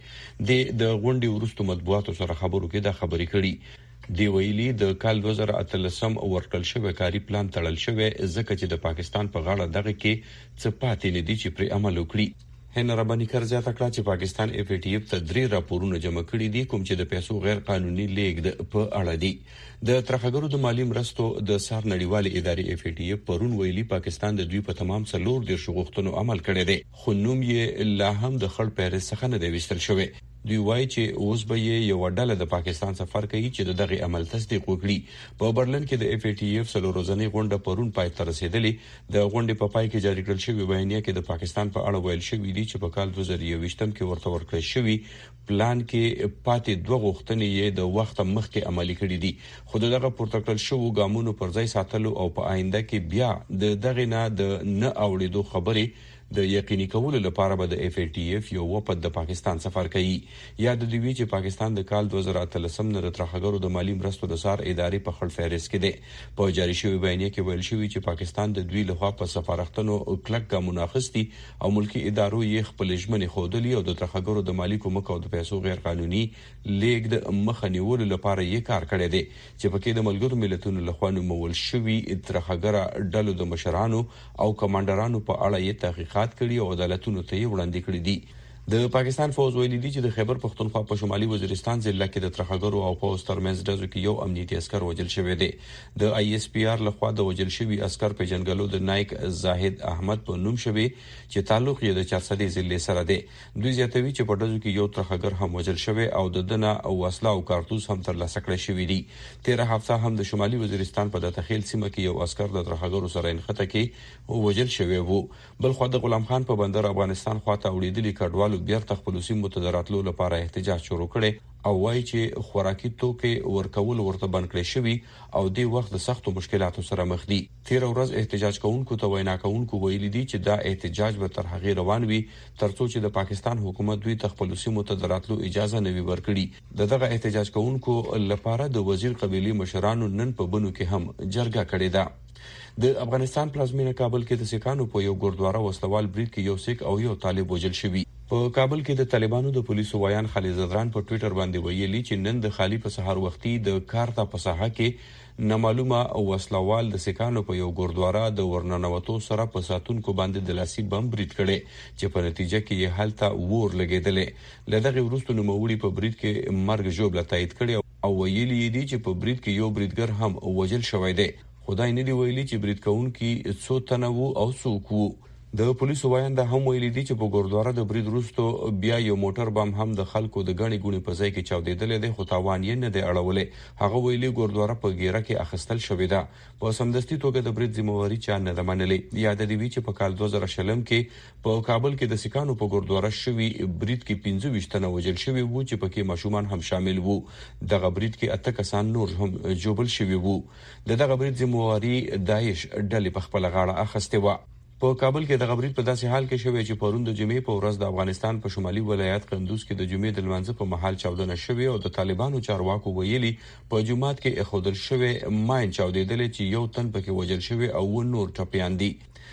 د غونډې وروسته مطبوعاتو سره خبرو کې دا خبرې کړي. دی ویلي د کال دوه زره اتلسم ورکړل شوی کاري پلان تړل شوی ځکه چې د پاکستان په غاړه دغه کې څه پاتې نه دي چې پر عمل وکړي. هینا ربانی کر زیاته کړه چې پاکستان اف ای ټی اف ته درې راپورونه جمع کړي دي کوم چې د پیسو غیر قانوني لیږد په اړه دي. د ترخګرو د مالی مرستو د سار نړیوال ادارې اف ای ټی اف پرون ویلي پاکستان د دوی په تمام څلور د شغوختونو عمل کړی دی خو نوم یې لا هم د خړ فهرست څخه نه دی وستل شوی. دوی وایي چې اوس به یو ډله د پاکستان سفر کوي چې دغه عمل تصدیق وکړي. په برلن کې د اف ای ټی اف څلور ورځنی غونډه پرون پای ته رسیدلې. د غونډې په پای کې جاری کړل شوی بیانیه کې د پاکستان په اړه ویل شوی دی چې په کال دوه زره یوویشتم کې ورته ورکړل شوی پلان کې پاتې دوه غوښتنې یې د وخت مخکې عملي کړې دي خو دغه پورته کړل شوی ګامونو پر ځای ساتلو او په آینده کې بیا د دغه نه د نه اوړېدو خبرې د یقیني کولو لپاره به د اف ای ټی اف یو وپد د پاکستان سفر کوي. یاد دی وی چې پاکستان د کال دوه زره اتلسم نه د ترخګرو د مالی مرستو د سار ادارې په خړ فهرست کې دی. په جاری شوی بیانیه کې ویل شوی چې پاکستان د دوی لخوا په سفارښتونو کلک ګامونه اخیستي او ملکی ادارو یې خپل ژمنې ښودلې او د ترخګرو د مالی کومک او د پیسو غیر قانوني لیږد مخه نیولو لپاره یې کار کړی دی چې پکې د ملګرو ملتونو لخوا نومول شوی ترخګر ډلو د مشرانو او کمانډرانو په اړه یې تحقیقات کړي او عدالتونو ته یې وړاندې کړي دي. د پاکستان فوج ویلي دي چې د خیبر پختونخوا په شمالي وزیرستان ضلع کې د ترخګرو او پوز ترمنځ ډزو کې یو امنیتي عسكر وژل شوی دی. د آی اس پی آر لخوا د وژل شوی عسكر په جنګلو د نایک زاهد احمد په نوم شوی چې تعلق یې د چارسدي ضلع سره دی. دوی زیاتوي چې په ډزو کې یو ترخګر هم وژل شوی او د دنه او وسله او کارتوس هم ترلاسه کړی شوی دی. تیر هفته هم د شمالي وزیرستان په د تخیل سیمه کې یو عسكر د ترخګرو سره انخته کې وژل شوی وو. بل خو د غلام خان په بندر افغانستان خواته وړېدلي کډوالو بیرته خپل سیمو ته دراتلو لپاره احتجاج شروع کړي او وایي چې خوراکي توکي ورکول ورته بند کړی شوی او د وخت د سختو مشکلاتو سره مخ دي. تیر ورځ احتجاج کوونکو ته وینا کوونکو ویلي دي چې دا احتجاج به تر هغه روان وي ترڅو چې د پاکستان حکومت دوی ته خپل سیمو ته دراتلو اجازه نه وي ورکړي. دغه احتجاج کوونکو لپاره د وزیر قبيلي مشرانو نن په بنو کې هم جرګه کړې ده. د افغانستان پلازمینه کابل کې د سکانو په یو ګوردواره وسلوال برید کې یو سیک او یو طالب وژل شوی. په کابل کې د طالبانو د پولیسو وایان خالد زدران په ټوئیټر باندې ویلي چې نن د خالی په سحر وختي د کارتا په ساحه کې نامعلومه وسلوال د سکانو په یو ګوردواره د ورننوتو سره په ساتونکو باندې د لاسي بم برید کړي چې په نتیجه کې یې حالت ور لګیدلې. لدغه وروسته نوموړي په برید کې مرګ ژوبله تایید کړي او ویلي دي چې په برید کې یو بریدګر هم وژل شوی دی. خدای نه دی ویلي چې برید کوونکي څو تنه وو او څوک وو. د پولیسو وایند هم ویلي دي چې په ګوردواره د برید وروسته بیا یو موټر بم هم د خلکو د غني ګونی په ځای کې چاودیدل دي خو تاوان یې نه دی اړولې. هغه ویلي ګوردواره په ګیره کې اخستل شوې ده. په سمدستي توګه د برید ذمہواری چا نه ده منلې. یاد دی چې په کال دوه زره شلم کې په کابل کې د سکانو په ګوردواره شوی برید کې پنځه ویشت تنه وژل شوی وو چې پکې ماشومان هم شامل وو. دغه برید کې اته کسان نور هم جوبل شوی وو. دغه برید ذمہواری داعش ډلې په خپل غاړه اخسته و. په کابل کې د غبرید په داسې حال کې شوی چې پرون د جمعې په ورځ د افغانستان په شمالي ولایت قندوز کې د جمعې د لمانځه په محل چاودنه شوې او د طالبانو چارواکو ویلي په جمعات کې اخودل شوی ماین چاودیدل چې یو تن پکې وژل شوی او نور ټپيان دي.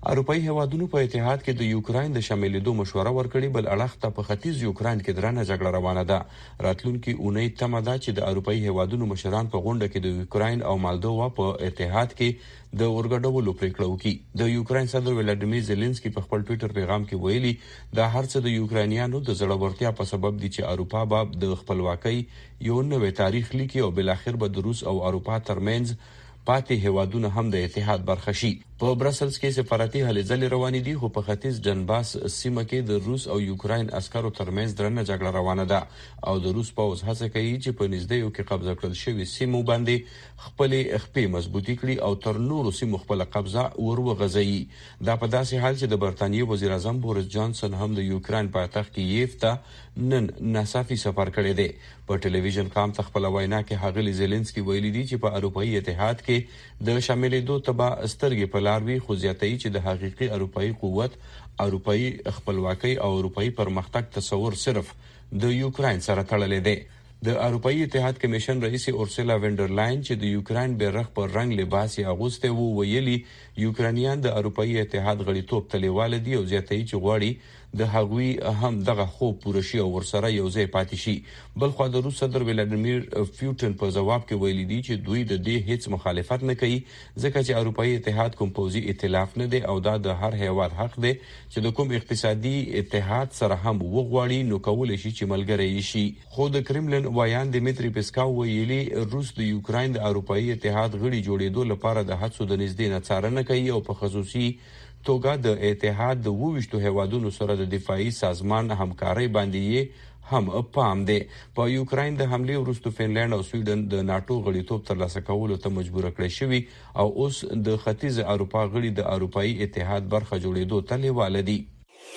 اروپאי هیوادونو په اتحاد کې د یوکرين د شاملېدو مشوره ورکړې، بل اړخ ته په ختیځ یوکرين کې درنه جګړه روانه ده. راتلونکي اونۍ تمه ده چې د اروپאי هیوادونو مشران په غونډه کې د یوکرين او مالدووا په اتحاد کې د ورګډولو پریکړه وکړي. د یوکرين صدر ولادیمیر زيلنسکي په خپل ټوئیټر پیغام کې ویلي دا هرڅه د یوکرانیانو د زړورتیا په سبب دي چې اروپا به د خپلواکۍ یو نوې تاریخ لیکي او بل اخر به د روس او اروپا ترمنځ پاتې هیوادونه هم د اتحاد برخه شي. په برسلز کې سفارتي هلې ځلې روانې دي، خو په ختیځ ډنباس سیمه کې د روس او یوکرين عسکرو ترمنځ درنه جګړه روانه ده او د روس پوځ هڅه کوي چې په نږدې کې قبضه کړل شوی سیمو باندې خپل خپې مضبوطی کړي او تر نورو سیمو خپل قبضه ورغځي. دا په داسې حال چې د برتانیې وزیر اعظم بوریس جانسن هم د یوکرين پایتخت کیف ته نن ناڅاپي سفر کړی دی. په ټلویزیون کام خپل وینا کې هغه زيلنسکي ویلي دي چې په اروپאי اتحاد کې د شاملېدو تبع سترګې په لاروي خو زیاتې چې د حقيقي اروپאי قوت، اروپאי خپلواکۍ او اروپאי پرمختګ تصور صرف د یوکرين سره تړلې دی. د اروپאי اتحاد کمیشن رئیس اورسولا وینډرلاین چې د یوکرين بیرغ پر رنگ لباس یې اغوسته وو ویلي یوکرانیان د اروپאי اتحاد غړیتوب تلیواله دي او زیاتې چې غواړي د هغوی هم دغه خوب پوره شي او ورسره یو ځای پاتې شي. بل خو د روس صدر ولادیمیر پوتین په جواب کې ویلي دي چې دوی د دې هیڅ مخالفت نه کوي ځکه چې اروپאי اتحاد کوم پوځي ائتلاف نه دی او دا د هر هیواد حق دی چې د کوم اقتصادي اتحاد سره هم وغواړي نو کولای شي چې ملګری شي. خو د کرملن وایان دمیتری پسکاو ویلي روس د یوکرين د اروپאי اتحاد غړي جوړېدو لپاره د هڅو د نږدې نه څارنه کوي او په خصوصي توګه د اتحاد د وویشتو هیوادونو سره د دفاعي سازمان همکارۍ باندې هم پام دی. په یوکرين د حمله وروسته فنلند او سویډن د ناتو غړیتوب ترلاسه کولو ته مجبور کړی شوی او اوس د ختیځ اروپا غړي د اروپאי اتحاد برخه جوړېدو ته لیواله دي.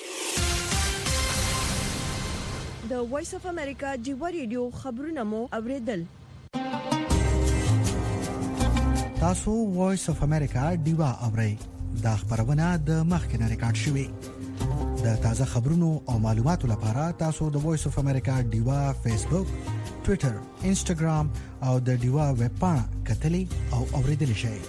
د وایس اف امریکا جیو ریډیو خبرونه مو اوریدل. تاسو وایس اف امریکا دیوا اورئ. دا خبرونه د مخکنه ریکارډ شوی. د تازه خبرونو او معلوماتو لپاره تاسو د وایس اف امریکا دیوا فیسبوک، ټوئیټر، انسټاګرام او د دیوا ویب پاڼه کتلی او اوریدلی شئ.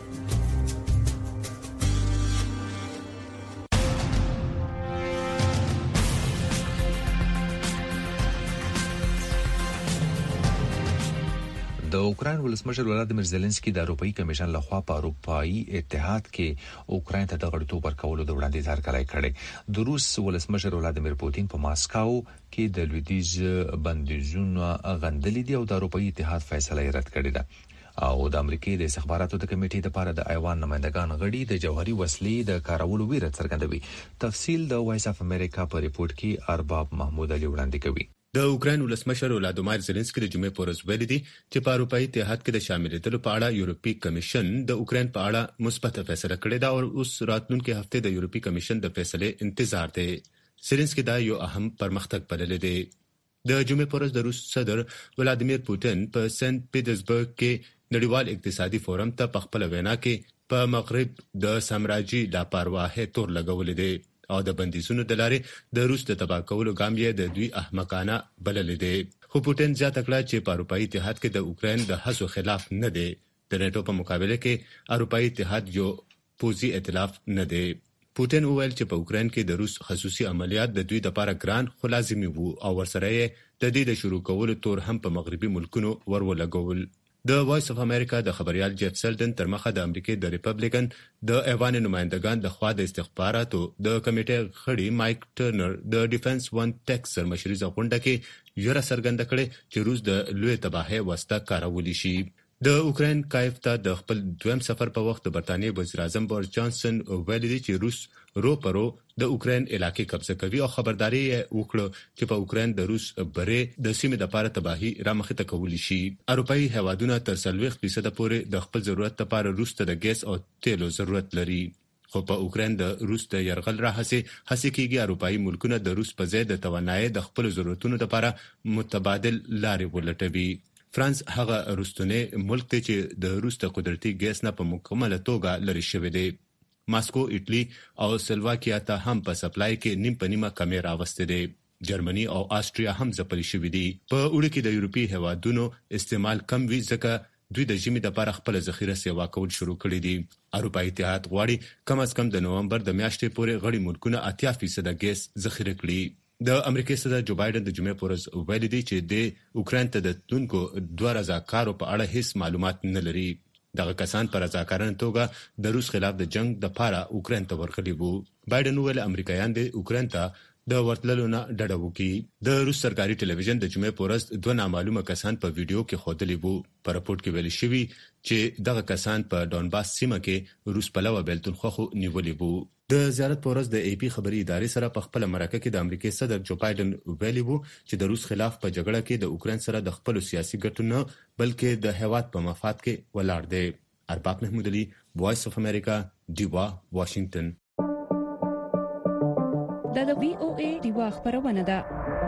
د اوکرين ولسمشر ولادیمیر زيلنسکي د اروپאי کمیشن لخوا په اروپאי اتحاد کې اوکرين ته د غړیتوب ورکولو د وړاندیز هرکلی کړي. د روس ولسمشر ولادیمیر پوتین په ماسکاو کې د لویدیز بندیزونو غندلې دي او د اروپאי اتحاد فیصله رد کړې ده او د امریکای د استخباراتو د کمیټې لپاره د ایوان نمائندگان غړي د جوهري وسلې د کارولو ویره څرګندوي. تفصیل د وایس اف امریکا په ریپورت کې ارباب محمود علي وړاندې کوي. د اوکرين ولسمشر ولادیمیر زيلنسکي د جمعې په ورځ ویلي دي چې په اروپאי اتحاد کې د شاملېدلو په اړه یورپی کمیشن د اوکرين په اړه مثبت فیصله کړې ده او اوس راتلونکي هفته د یورپی کمیشن د فیصلې انتظار دی. زيلنسکي دا یو اهم پرمختګ بللی دی. د جمعې په ورځ د روس صدر ولادیمیر پوتین په سنت پیټرزبرګ کې نړیوال اقتصادي فورم ته په خپل وینا کې په مغرب د سامراجي لاپرواهۍ تور لګولې دي او د بندیزونو د لارې د روس د تباه کولو ګام یې د دوی احمقانه بللې دي. خو پوتین زیاته کړه چې په اروپאי اتحاد کې د اوکرين د هڅو خلاف نه دی. د نیټو په مقابله کې اروپאי اتحاد یو پوځي ائتلاف نه دی. پوتین وویل چې په اوکرين کې د روس خصوصي عملیات د دوی لپاره ګران خو لازمي وو او ورسره یې د دې د شروع کولو تور هم په مغربي ملکونو ورولګول. د وایس اف امریکا د خبريال جيف سلدن تر مخه د امریکای د ریپبلیکن د ایوان نمائندگان د خوا د استخباراتو د کمیټې غړي مایک ټرنر د ډیفنس ون ټیکس سرمشري غونډه کې یوه څرګنده کړې چې روس د لوی تباهي واسطه کارولي شي. د اوکرين کایف ته د خپل دویم سفر په وخت د برتانیې وزیر اعظم بوریس جانسن ویلي دی چې روس رو پرو د اوکرين علاقې قبضه کوي او خبرداري وکړه چې په اوکرين د روس بره د سیمې د لپاره تباہي رامخه تکولی شي. اروپאי هوادونه تر څلوېښت فیصد پورې د خپل ضرورت لپاره روس ته د ګیس او تیلو ضرورت لري. خو په اوکرين د روس د يرغل راهسي هڅه کیږي اروپאי ملکونه د روس په ځای د توانایي د خپل ضرورتونو لپاره متبادل لارې ولټوي. فرانس هغه روسونه ملک ته چې د روس د قدرتي ګیس نه په مکمله توګه لري شوی دی. ماسکو، ایټلی او سلواکیا ته هم په سپلای کې نیم په نیمه کمی راوسته دي. جرمني او آسټریا هم ځپلي شوې دي. په وړ کې د یورپی هوادونو استعمال کم وی ځکه دوی د ژمي د لپاره خپل ذخیره سیوا کول شروع کړي دي. اروپایي اتحاد غواړي کم از کم د نومبر د میاشتې پورې غړي ملکونه اتیا فیصد ګیس ذخیره کړي. د امریکای صدر جو بایدن د جمعې پر ورځ ویلي دی چې د اوکرين ته د تونکو دوه رضاکارو په اړه هیڅ معلومات نه لري. دغه کسان پر رضاکارانه توګه د روس خلاف د جنگ د لپاره اوکرين ته ورغلي وو. بایدن ویل امریکایان د اوکرين ته د ورتللو نه ډډه وکړي. د روس سرکاري ټلویزیون د جمعې پر ورځ دوه نامعلومه کسان په ویډیو کې ښودلي وو. په راپورټ کې ویل شوی چې دغه کسان په ډونباس سیمه کې روس پلوه بیلتونخوا نیولي وو. د زیارت پر ورځ د ای پی خبري ادارې سره په خپل مرکه کې د امریکای صدر جو بایدن ویلي وو چې د روس خلاف په جګړه کې د اوکرين سره د خپل سیاسي ګټو نه بلکې د هیواد په مفاد کې ولاړ دی. ارباب محمود علي، وایس اف امریکا، ډیوا، واشنگټن. دا د وی او ای دیوا خبرونه ده.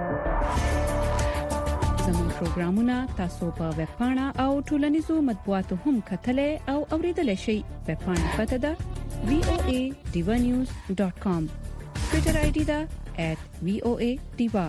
زموږ پروګرامونه تاسو په ویب پاڼه او ټولنیزو مطبوعاتو هم کتلای او اوریدلای شئ. ویب پاڼه پته ده وی او ای دیوا نیوز ډاٹ کام. ټوئیټر آی ډی ده ایٹ وی او ای دیوا.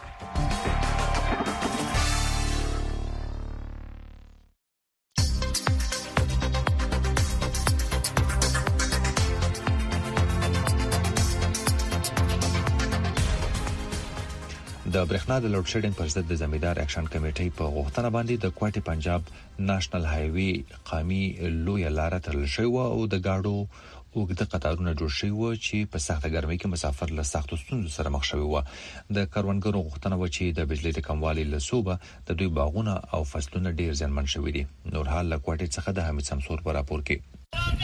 د برېښنا د لوډ شیډینګ پر ضد د زمیندار اکشن کمیټې په غوښتنه باندې د کوټي پنجاب نېشنل های وی قامي لوی لار تړل شوی او د گاډو اوږده قطارونه جوړ شوی و چې په سخته ګرمۍ کې مسافر له سختو ستونزو سره مخ شوی و. د کاروانګرو غوښتنه و چې د بجلی د کموالي له سببه د دوی باغونه او فصلونه ډیر زیانمن شوي دي. نور حال له کوټي څخه د حمید سمسور په راپور کې.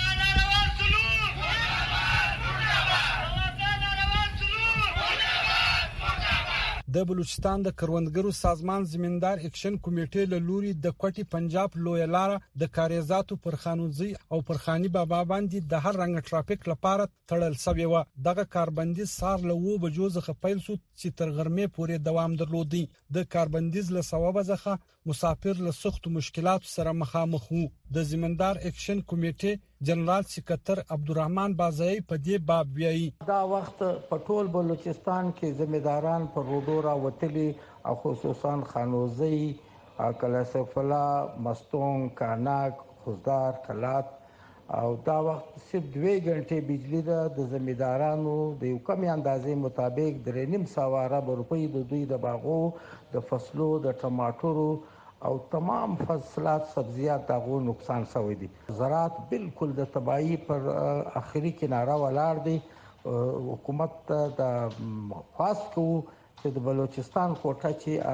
د بلوچستان د کروندګرو سازمان زمیندار اکشن کمیټې له لوري د کوټي پنجاب لوی لار د کاریزاتو پر خانوزي او پر خاني بابا باندې د هر رنګ ټرافیک لپاره تړل شوی و. دغه کاربندیز سار له وو بجو ځخه پیل شو چې تر غرمې پورې دوام درلودي. د کاربندیز له سبب ځخه مسافر له سخت مشکلات سره مخامخ وو. د زمیندار اکشن کمیټې جنرال سکرټر عبدالرحمن بازایی په دې باب ویایي دا وخت په ټول بلوچستان کې زمینداران پر روډورا وتلي او خصوصا خانوزي، کلاسفلا، مستون، کاناک، خوزدار، کلات او دا وخت صرف دوه غنټې بجلی ده. د زمیندارانو د یو کمی اندازې مطابق درې نیم سوه روپۍ د دوی د باغو د فصلو د ټماټرو او تمام فصلات سبزیات دغه نقصان شوی دي. زراعت بالکل د تباہی پر اخري کناره ولاړ دي. حکومت د خاص کو چې د بلوچستان کوټه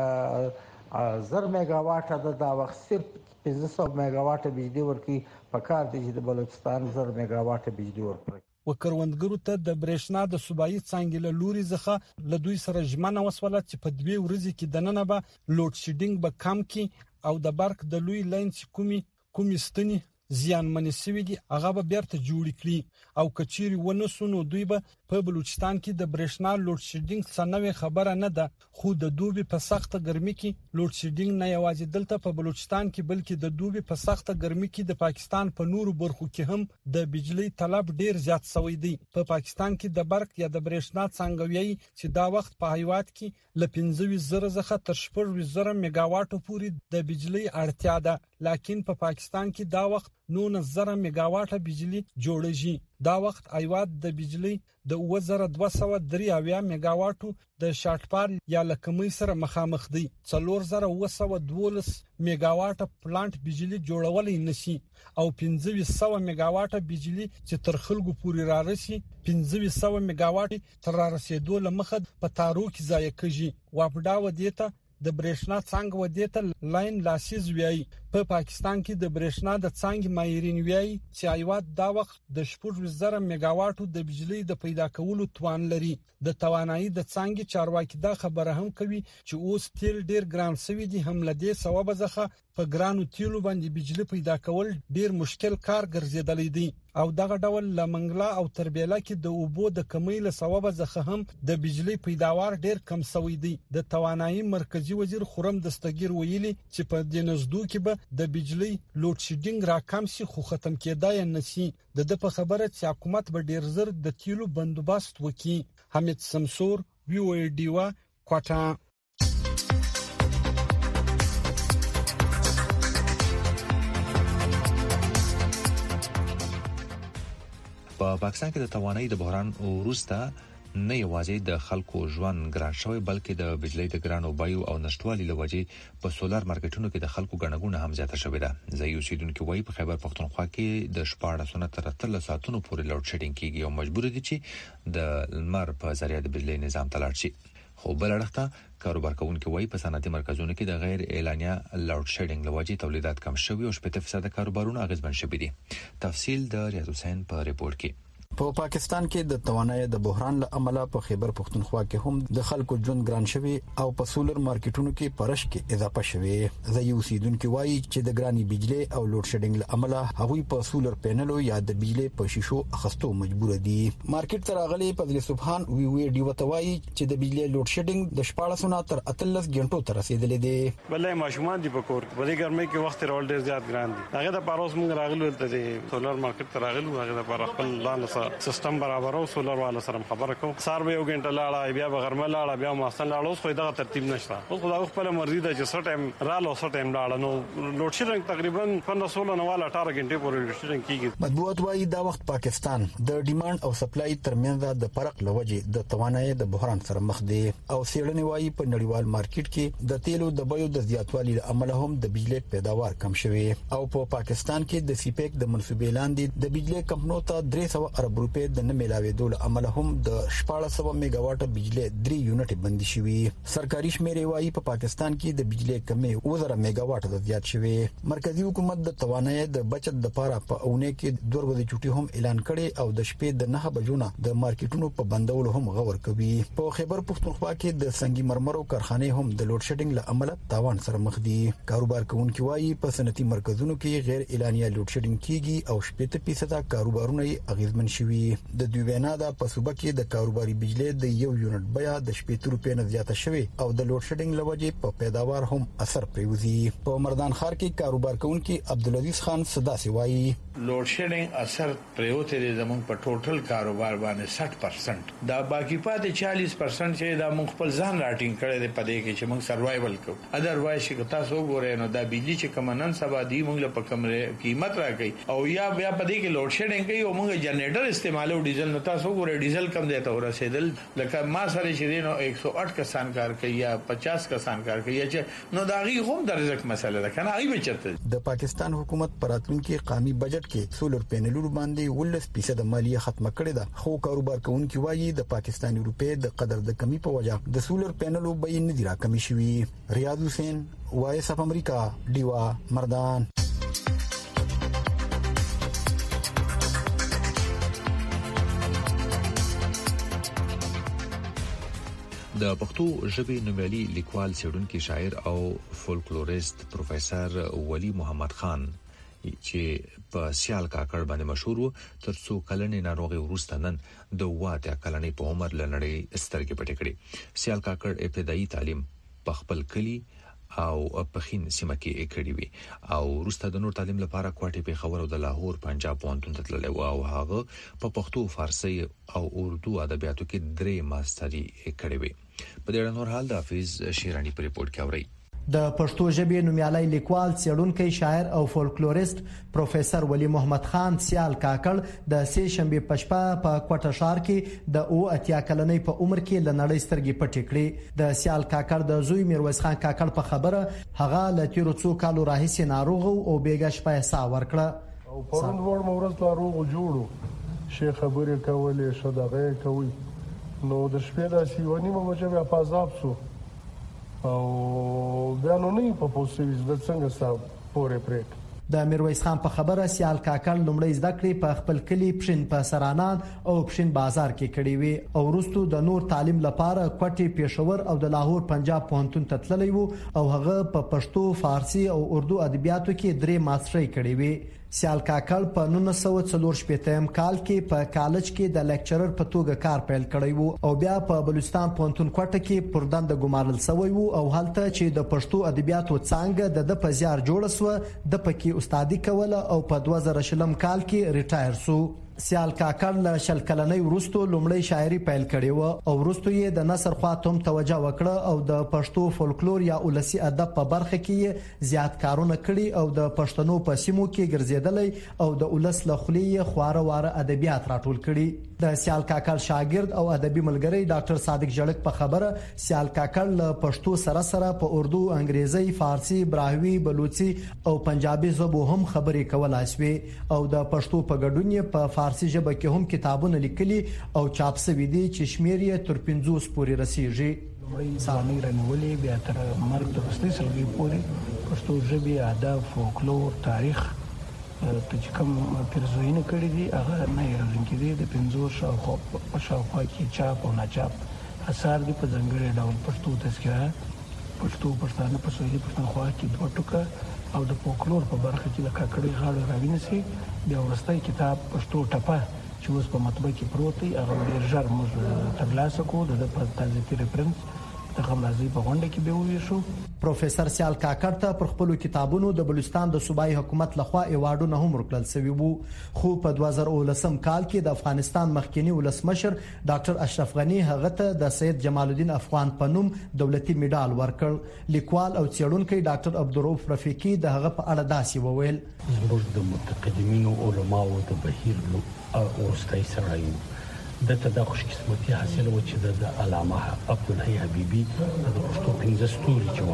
چې زر میگا واټه د دا وخت صرف پنځه سوه میگا واټه بجلی ورکي پکار دي چې د بلوچستان زر میگا واټه بجلی ورکړي. وکروندګرو ته د برېښنا د صوبایي څنګه له لوري ځخه له دوی سره ژمنه وسوله چې په دوی ورځې کې دننه به لوډ شیډینګ به کم کی او د برق د لوی لاین چې کومي کومي ستنی زیان منسوي دي هغه به بیرته جوړ کړي او کچيري ونسونو دوی به په بلوچستان کې د برېښنا لوډ شیډینګ څنوي خبره نه ده. خو د دوبي په سخته ګرمي کې لوډ شیډینګ نه یوازې دلته په بلوچستان کې بلکې د دوبي په سخته ګرمي کې د پاکستان په نورو برخو کې هم د بجلی طلب ډیر زیات شوی دی. په پاکستان کې د برق یا د برېښنا څنګهوي چې دا وخت په هیواد کې ل پنځه زره څخه تر شپږ زره میگا واټو پورې د بجلی اړتیا ده. لکه په پاکستان کې دا وخت نو زره میگا واټه بجلی جوړیږي. دا وخت ایواد د بجلی د اوه زره دوه سوه درې اویا میگا واټو د شاټپار یا لکمې سره مخامخ دی. څلور زره اوه سوه دولس میگا واټه پلانټ بجلی جوړولای نشي او پنځه سوه میگا واټه بجلی چې تر خلکو پورې را رسي پنځه سوه میگا واټ تر را رسیدو لمخه په تارو کې ځای کېږي. واپډا ودیته د برېښنا څنګه ودیته لاین لاسیز ویای. په پاکستان کې د برېښنا د څنګه مایرین ویای چې ایواد دا وخت د شپږ زره میگا واټو د بجلی د پیدا کولو توان لري. د توانایي د څنګه چارواکي دا خبره هم کوي چې اوس تیل ډیر ګران شوی دي. هم لدې سبب ځخه په ګرانو تیلو باندې بجلی پیدا کول ډیر مشکل کار ګرځیدلی دی او دغه ډول لمنګلا او تربیله کې د اوبو د کمی له سبب ځخه هم د بجلی پیداوار ډیر کم شوی دی. د توانایي مرکزی وزیر خرم دستگیر ویلي چې په دې نزدو کې به د بجلی لوډ شیډینګ را کم شي خو ختم کېدای نه شي. د د په خبره چې حکومت به ډیر زر د تیلو بندوبست وکړي. حمید سمسور، وی او ای ډیوا، کوټه. په پاکستان کې د توانایي د بحران وروسته نه یوازې د خلکو ژوند ګران شوی بلکې د بجلی د ګرانو بیو او نشټوالي لوجې په سولر مارکیټونو کې د خلکو ګڼګونه هم زیاته شوې ده. ځایي اوسیدونکو وایي په خیبر پښتونخوا کې د شپاړس نه تر اتلس ساعتونو پورې لوډ شیډینګ کیږي او مجبور دي چې د لمر په ذریعہ د بجلی نظام ته لاړ شي. خو بل اړخته کاروبار کوونکي وایي په صنعتي مرکزونو کې د غیر اعلانیه لوډ شیډینګ لوجې تولیدات کم شوي او شپږ فیصد کاروبارونه اغیزمن شوي دي. تفصیل د ریاض حسین په ریپورت کې. په پاکستان کې د توانایي د بحران له امله په خیبر پښتونخوا کې هم د خلکو ژوند ګران شوی او په سولر مارکیټونو کې پرش کې اضافه شوی. ځایي اوسیدونکو وایي چې د ګراني بجلی او لوډ شیډینګ له امله هغوی په سولر پینلو یا د بجلی په شیشو اخستو مجبور دي. مارکیټ تر اغلی فضل سبحان وی وی ډی وتوایي چې د بجلی لوډ شیډینګ د شپاړس نه تر اتلس غنټو تر رسیدلې دي. بلې ماشومان دی په کور په دې ګرمۍ کې وخت راول ډیر زیات ګران دي. هغه د پاروس موږ راغلو ته سولر مارکیټ تر راغلو هغه د پر خپل لاله سیستم برابر برابرو سولر والا سره خبره کوم. سار به یو غنټه لاړه بیا به غرمه لاړه بیا ماستن لاړه. اوس خو دا ترتیب نشته. اوس خو دا خپل مرزي ده چې څه ټایم رااله څه ټایم لاړه. نو لوډ شیډینګ تقریبا پندرہ سولہ نه والا اٹھارہ غنټې پورې لوډ شیډینګ کیږي. مطبوعات وايي دا وخت پاکستان د ډیماند او سپلای ترمنځ د فرق لوجې د توانایي د بحران سره مخ دی او سیړنې وايي په نړیوال مارکیټ کې د تیلو د بیو د زیاتوالي عمله هم د بجلی پیداوار کم شوی او په پاکستان کې د سیپیک د منسوبې لاندې د بجلی کمپنو ته درې سوه ارب روپۍ د نه ملاوېدو له امله هم د شپاړس سوه میگا واټ بجلی درې یونټ بندي شوی. سرکاري شمیرې وايي په پاکستان کې د بجلی کمی وزره میگا واټ د زیات شوی. مرکزی حکومت د توانایي د بچت لپاره په اونه کې دوه ورځې چټي هم اعلان کړي او د شپې د نه بجو نه د مارکیټونو په بندولو هم غور کوي. په خیبر پښتونخوا کې د سنگي مرمرو کارخانه هم د لوډ شیډینګ له امله تاوان سره مخ دي. کاروبار کوونکي وايي په صنعتي مرکزونو کې غیر اعلانیه لوډ شیډینګ کیږي او شپږ فیصد کاروبارونه اغیزمن شوي. د دوی وینا ده په صوبه کې د کاروباري بجلی د یو یونټ بیا د شپږ روپۍ نه زیاته شوی او د لوډ شیډینګ لوجې په پیداوار هم اثر پریوزي. په مردان ښار کې کاروبار کوونکي عبدالعزیز خان صداسي وايي لوډ شیډینګ اثر پریوته دي زموږ په ټوټل کاروبار باندې سठ پرسنټ دا باقی پاتې چالیس پرسنټ چې دا موږ خپل ځان راټینګ کړی دی په دې کې چې موږ سروایوال کوو. ادروایز چې تاسو وګورئ نو دا بجلی چې کمنن سبا دی موږ په کمره قیمت راکړي او یا بیا په دې کې لوډ شیډینګ کوي او موږ جنریټر استعمالو ډیزل نو تاسو وګورئ ډیزل کم دی ته ورسېدل لکه ما سره چې دی نو ایک سو آٹھ کسان کار کوي یا پچاس کسان کار کوي چې نو دا غي هم د رزق مسله ده کنه ای بچته. د پاکستان حکومت پراتونکو قومي بجټ کې سولر پینلونو باندې ولس فیصد مالیه ختمه کړې ده. خو کاروبار کوونکي وایي د پاکستاني روپې د قدر د کمی په وجه د سولر پینلو بیه نه دی راکمې شوې. ریاض حسین وایس اف امریکا دیوا مردان. د پښتو ژبې نومیالي لیکوال څېړونکي شاعر او فولکلوریست پروفیسور ولی محمد خان چې په سیال کاکړ باندې مشهور و تر څو کلنې ناروغي وروسته نن د واته کلنې په عمر لنړې سترګې پټې کړې. سیال کاکړ ابتدایي تعلیم په خپل کلی او په خین سیمه کې کړی وی او وروسته د نور تعلیم لپاره کوټې په خبر او د لاهور پنجاب پوهنتون ته تللی او هغه په پښتو فارسی او اردو ادبیاتو کې درې ماستري کړی وی. په دې اړه نور حال د حافظ شیرانی په ریپورت کې اوري. د پښتو ژبې نومیالي لیکوال څېړونکی شاعر او فولکلوریست پروفیسور ولی محمد خان سیال کاکړ د سې شنبې په شپه په کوټه ښار کې د او اتیا کلنۍ په عمر کې لنړۍ سترګې پټې کړې. د سیال کاکړ د زوی میرویس خان کاکړ په خبره هغه له تیرو څو کالو راهیسې ناروغ او بیګا شپه یې ساه ورکړه او پرون ور مورز ناروغ جوړو شي خبرې کولې شدغه کوي نو د شپې د سیونی مو بیا فازاب سو او بیا نو نه په پوسټویز د څنګه صاحب پورې پریک. د میرویس خان په خبره سیال کاکړ لومړی زده کړې په خپل کلی پښین په سرانان او پښین بازار کې کړې وي او وروسته د نور تعلیم لپاره کوټې پېښور او د لاهور پنجاب پوهنتون ته تللی وو او هغه په پښتو فارسی او اردو ادبیاتو کې درې ماسترۍ کړې وي. سیال کاکړ په نولس سوه څلور شپېتم کال کې په کالج کې د لیکچرر په توګه کار پیل کړی وو او بیا په بلوچستان پوهنتون کوټه کې پر دنده ګمارل شوی وو او هلته چې د پښتو ادبیاتو څانګه د په زیار جوړ سو د پکې استادي کوله او په دوه زره شلم کال کې ریټایر سو. سیال کاکړ له شل کلنۍ وروسته لومړی شاعري پیل کړې و او وروسته یې د نثر خواته هم توجه وکړه او د پښتو فولکلور یا ولسی ادب په برخه کې زیات کارونه کړي او د پښتنو په سیمو کې ګرځېدلې او د ولس له خولې خواره واره ادبیات راټول کړي. د سیال کاکړ شاګرد او ادبي ملګری ډاکټر صادق جړک په خبره سیال کاکړ له پښتو سره سره په اردو، انګریزي، فارسی، براهوي، بلوچي او پنجابي ژبو هم خبرې کولای شوې او د پښتو په ګډون یې په فارسی ژبه کې هم کتابونه لیکلي او چاپ شوي دي چې شمیر یې تر پنځوس پورې رسیږي. ځواني رانیولې بیا تر مرګ وروستۍ سلګۍ پورې پښتو ژبې ادب، فولکلور، تاریخ ته چې کوم پیرزوینه کړې دي هغه نه هېرېدونکي دي. د پنځوس شاوخوا په شاوخوا کې چاپ او ناچاپ اثار دي په ځانګړي ډول پښتو تذکره، پښتو پښتانه په سویلي پښتونخوا کې دوه ټوکه او د فولکلور په برخه کې د کاکړۍ غاړه راوینسي. بیا وروستی کتاب پښتو ټپه چې اوس په مطبعه کې پروت دی هغه ډېر ژر موږ ترلاسه کړو. د په تازه ریفرنس د غمرازي په غونډه کې به وویشو. پروفیسور سیال کاکړ ته پر خپل کتابونو د بلوچستان د صوبایي حکومت لخوا ایوارډونه هم ورکړل شوي وو، خو په دوه زره ولسم کال کې د افغانستان مخکنی ولسمشر ډاکټر اشرف غنی هغه ته د سید جمال الدین افغان په نوم دولتي میډال ورکړ. لیکوال او څېړونکی ډاکټر عبدالرؤف رفیقي د هغه په اړه داسې وویل: زموږ د متقدمینو علماو د بهیر وروستی سړی دته د خوش قسمتي حاصل و چې د علامه عبدالحی حبیبی د پښتو پنځه ستوري چې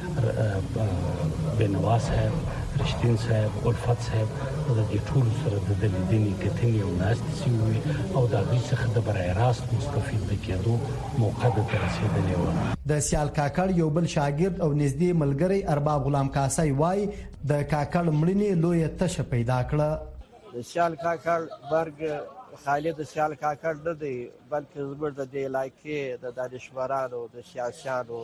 و بنوا صاحب، رشتین صاحب، الفت صاحب د دې ټول سره د لیدنې کتنې او ناستې سوي او د هغې څخه د برای راست مستفید د کېدو موقع ته رسېدلې وه. د سیال کاکړ یو بل شاګرد او نږدې ملګری ارباب غلام کاسای وای د کاکړ مړینې لویه تشه پیدا کړه. د سیال کاکړ برګ خالد سیال کاکړ نه دی بلکې زموږ د دې علاقې د دانشورانو، د سیاسیانو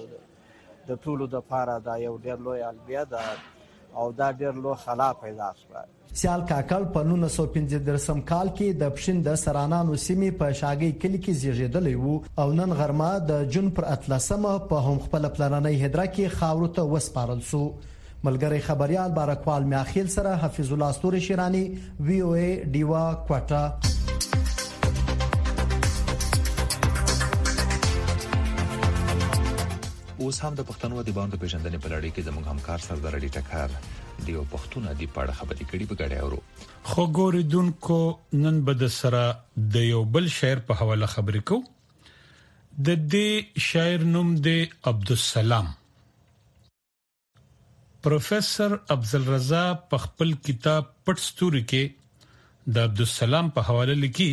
د ټولو دپاره دا یو ډېر لوی البیه ده او دا ډېر لوی خلا پیدا شوه. سیال کاکړ په نولس سوه پنځه دېرشم کال کې د پښین د سرانانو سیمې په شاګۍ کلي کې زیږېدلی وو او نن غرمه د جون پر اتلسمه په هم خپله پلرنۍ هدره کې خاورو ته وسپارل سو. ملګری خبريال بارکوال میاخیل سره حفیظ الله استوري شیرانی، وی او ای ډیوا کوټه. اوس هم د پښتنو ادیبانو د پیژندنې په لړۍ کې زموږ همکار سردار علي ټکر دیو پښتون ادیب په اړه خبرې کړي په ګډه اورو. خو ګوریدونکو نن به د سره د یو بل شاعر په حواله خبرې کوو. د دې شاعر نوم دی عبدالسلام. پروفیسور افضل رضا په خپل کتاب پټ ستوري کې د عبدالسلام په حواله لیکي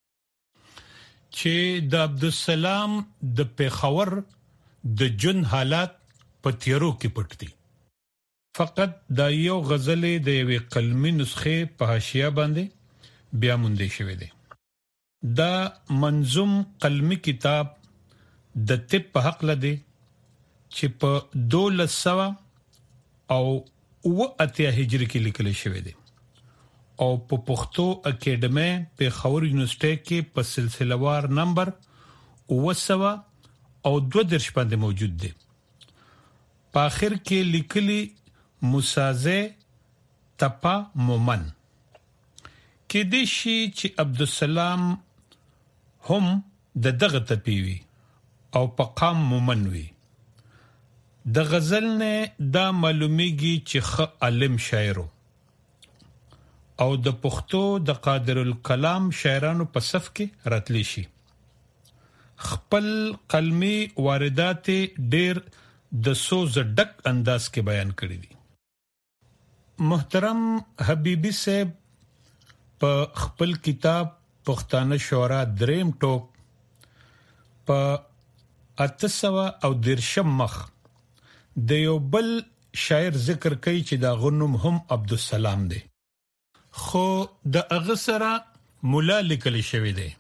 چې د عبدالسلام د پیښور د جن حالات په تیرو کې پټ دي. فقط دا یو غزل د یوې قلمي نسخه په حاشیه باندې بیا مونږ شوی دی. دا منظوم قلمي کتاب د طب په حق لدی چې په دولس سوه او اوه اتیا هجری کې لیکل شوی دی او په پښتو اکیډمي په خور یونیورسيټي کې په سلسله وار نمبر اوه سوه او دو درش باندې موجود دی. په اخر کې لیکلي مسازه تپا مومن کې د شي چې عبدالسلام هم د دغه تپیوي او په قام مومن وي. د غزل نه دا معلومیږي چې خ عالم شاعر او د پښتو د قادر الکلام شاعرانو په صف کې راتلی شي. خپل قلمي واردات ډېر د سوز ډک انداز کې بیان کړی دي. محترم حبیبی صاحب په خپل کتاب پښتانه شعرا دریم ټوک په اته سوه او دیرشم مخ د یو بل شاعر ذکر کوي چې دا غنوم هم عبدالسلام دی، خو د هغه سره مولا لیکل شوی دی.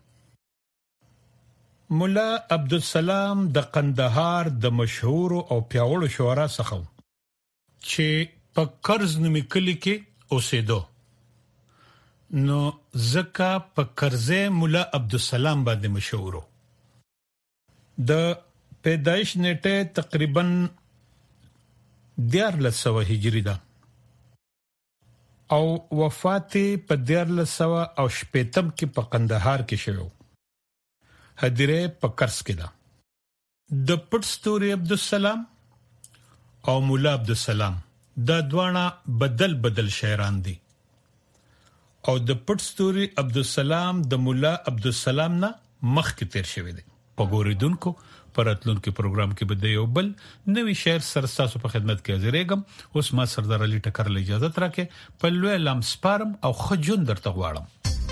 مولا عبدالسلام د قندهار د مشهور او پیاوړو شعرا څخه چې په قرض نومي کلی کې اوسېدو، نو زکه په قرضه مولا عبدالسلام باندې مشهورو. د پیدایش نیټه تقریبا دیارلس سوه هجری ده او وفات په دیارلس سوه او شپېتم کې په قندهار کې شوی. هدیره په کرس کې ده. د پټ ستوري عبدالسلام او مولا عبدالسلام دا دوانه بدل بدل شاعران دي او د پټ ستوري عبدالسلام د مولا عبدالسلام نه مخکې تیر شوی دی. په ګوریدونکو پراتلونکو پروګرام کې به د یو بل نوې شعر سرستاسو په خدمت کې حاضرېږم. اوس ما سردار علي ټکر له اجازه ترکه په لوی لام سپارم او خجون درته غواړم.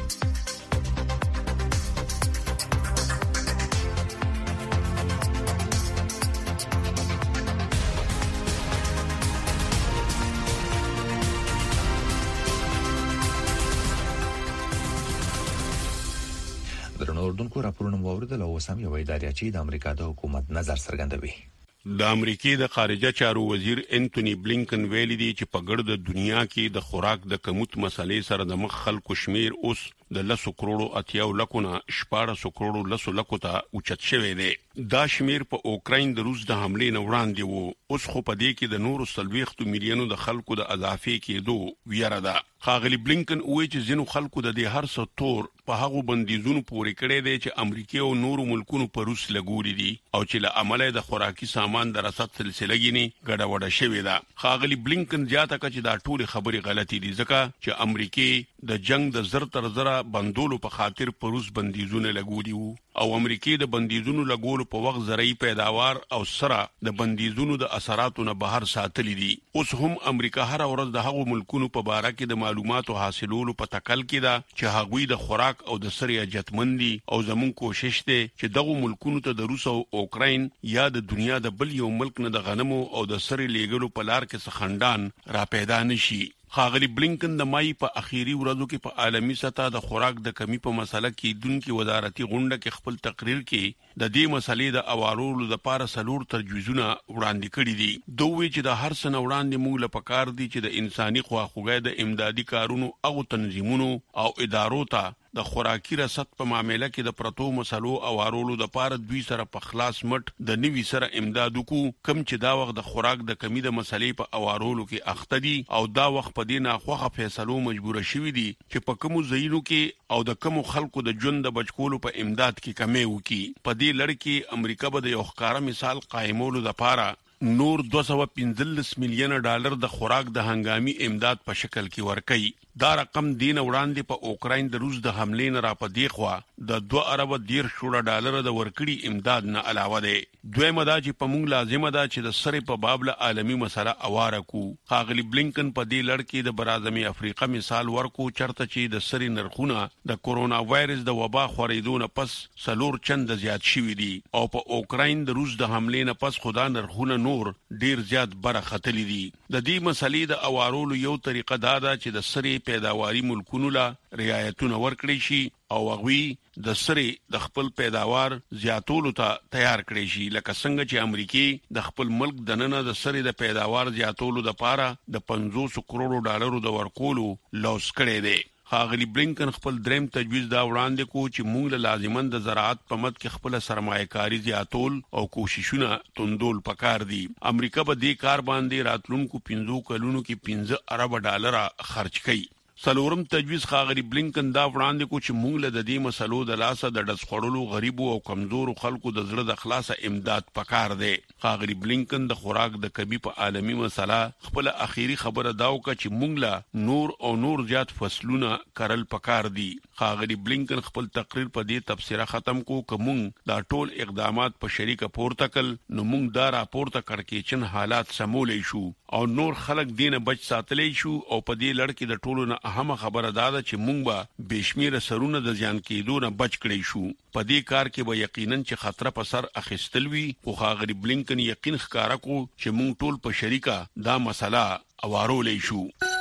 اردوونکو راپورونه واوریدل او سم یو ادارې چې د امریکا د حکومت نظر څرګندوي. د امریکای د خارجه چارو وزیر انټونی بلینکن ویلي دی چې په ګرد دنیا کې د خوراک د کموت مسلې سره د مخ خلکو شمیر اوس د لسو کروڑو اتیاو لکونه شپاړسو کروڑو لسو لکو ته اوچت شوی دی. دا شمیر په اوکراین د روس د حملې نه وړاندې وو. اوس خو په دې کې د نورو سلويختو میلیونو د خلکو د اضافي کېدو ویره ده. ښاغلي بلینکن وایي چې ځینو خلکو د دې هر څه تور په هغو بندیزونو پورې کړی دی چې امریکا او نورو ملکونو په روس لګولي دي او چې له امله د خوراکي سامان د رسد سلسله کې ګډوډه شوې ده. ښاغلي بلینکن زیاته کړه چې دا ټول خبرې غلطي دي ځکه چې امریکا د جنگ د زر تر زره بندولو په خاطر په روس بندیزونه لګولي وو او امریکا د بندیزونو لګولو په وخت زرعي پیداوار او سره د بندیزونو د اثراتو نه بهر ساتلي دي. اوس هم امریکا هر ورځ د هغو ملکونو په باره کې د معلوماتو حاصلولو په تکل کې ده چې هغوی د خوراک او د سرې اجتمندي او زمون کوشش ده چې دغه ملکونو ته د روس او اوکراین یا د دنیا د بل یو ملک نه د غنمو او د سرې لیږلو په لار کې سخندان را پیدا نشي. ښاغلي بلینکن د مای په اخیری ورځو کې په عالمي سطح د خوراک د کمی په مسله کې دونکو وزارتي غونډه کې خپل تقریر کې د دې مسلې د اوارولو لپاره سلور تجویزونه وړاندې کړي دي. دوی چې د هر څه نه وړاندې موږ له پکار دي چې د انساني خواخوږۍ د امدادي کارونو او تنظیمونو او ادارو ته د خوراکي رسد په معاملې کې د پرتو مسلو او اورولو د پاره دوی سره په خلاص مټ د نوي سره امداد وکړو کم چې دا وخت د خوراک د کمی د مسلې په اورولو کې اخته دي او دا وخت په دې نه خوخه فیصلو مجبور شوي دي چې په کوم ځایونو کې او د کوم خلکو د ژوند د بچکولو په امداد کې کمی وکړي. په دې لړ کې امریکا به د یو ښکارا مثال قائمولو لپاره نور دوه سوه پنځلس میلیونه ډالر د خوراک د هنګامي امداد په شکل کې ورکړي. دا رقم دین وړاندې په اوکراین د روس د حملې نه را پدې خو د دوه ارب ډیر شوړه ډالر د ورکړي امداد نه علاوه ده. دویمه دا چې په موږ لازمه ده چې د سره په بابل عالمي مسله اواره کو. ښاغلي بلینکن په دې لړ کې د برازمي افریقا مثال ورکو چرته چې د سره نرخونه د کورونا وایرس د وبا خورېدو نه پس سلور چند زیات شوي دي او په اوکراین د روس د حملې نه پس خدا نرخونه نور ډیر زیات برختلي دي. د دې مسلې د اوارولو یو طریقه دا ده چې د سره پیداواري ملکونو لا رعایتونه ورکړي شي او هغوی د سره د خپل پیداوار زیاتولو ته تیار کړي شي لکه څنګه چې امریکا د خپل ملک د نن د سره د پیداوار زیاتولو لپاره د پنځوس کروڑو ډالرو د ورکولو لوس کړي دي. ښاغلي بلینکن خپل دریم تجویز دا وړاندې کو چې موږ له لازمن د زراعت په مد کې خپل سرمایه‌کاري زیاتول او کوششونه توندول پکار دي. امریکا به دې کار باندې راتلونکو پنځو کلونو کې پنځه ارب ډالر خرج کړي. سلورم تجویز ښاغلي بلینکن دا وړاندې کو چې موږ له دې مسلو د لاسه د ډز خړلو غریبو او کمزورو خلکو د زړه د خلاصه امداد پکار دی. ښاغلي بلینکن د خوراک د کمی په عالمي مسله خپل اخیری خبره دا وکړه چې موږ له نور او نور زیات فصلونه کرل پکار دي. ښاغلي بلینکن خپل تقریر په دې تفسیره ختم کو چې موږ دا ټول اقدامات په شریکه پورته کړل نو موږ دا راپورته کړکېچن حالات سمولې شو او نور خلک دینه بچ ساتلې شو او په دې لړ کې د ټولو نه اهم خبره دا ده چې موږ به بشمیره سرونه د ځان کېدو نه بچ کړی شو. په دې کار کې به یقینا چې خطر په سر اخیستل وي خو ښاغلي بلینکن یقین ښکارا کو چې موږ ټول په شریکه دا مسله اوارولې شو.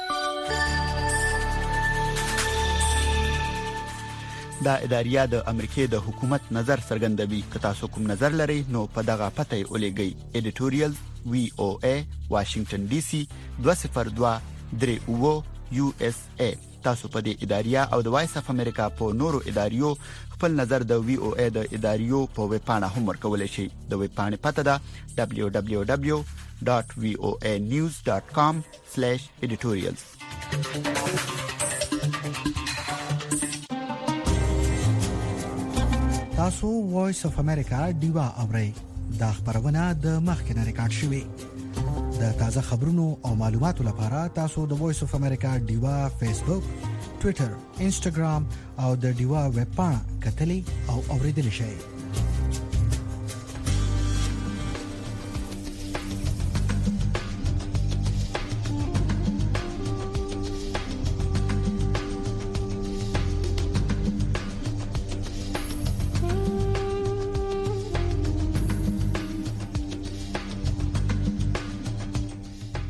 دا اداریه د امریکای د حکومت نظر څرګندوي. که تاسو کوم نظر لرئ نو په دغه پته ولېږئ. ایډیټوریال وی او ای واشنگټن ډي سي دوه صفر دوه درې اوه یو اس ای. تاسو په دې اداریه او د وایس اف امریکا په نورو اداریو خپل نظر د وی او ای د اداریو په ویب پاڼه هم ورکولای شئ. د ویب پاڼې پته ده دبليو دبليو دبليو ډاټ وی او ای نیوز ډاټ کام سلیش ایډیټوریالز. تاسو وایس اف امریکا ډیوا اورئ دا خبرونه د مخکنه ریکارډ شوې د تازه خبرونو او معلوماتو لپاره تاسو د وایس اف امریکا ډیوا فیسبوک ټوئیټر انسټاګرام او د ډیوا ویب پاڼه کتلې او اوریدل شئ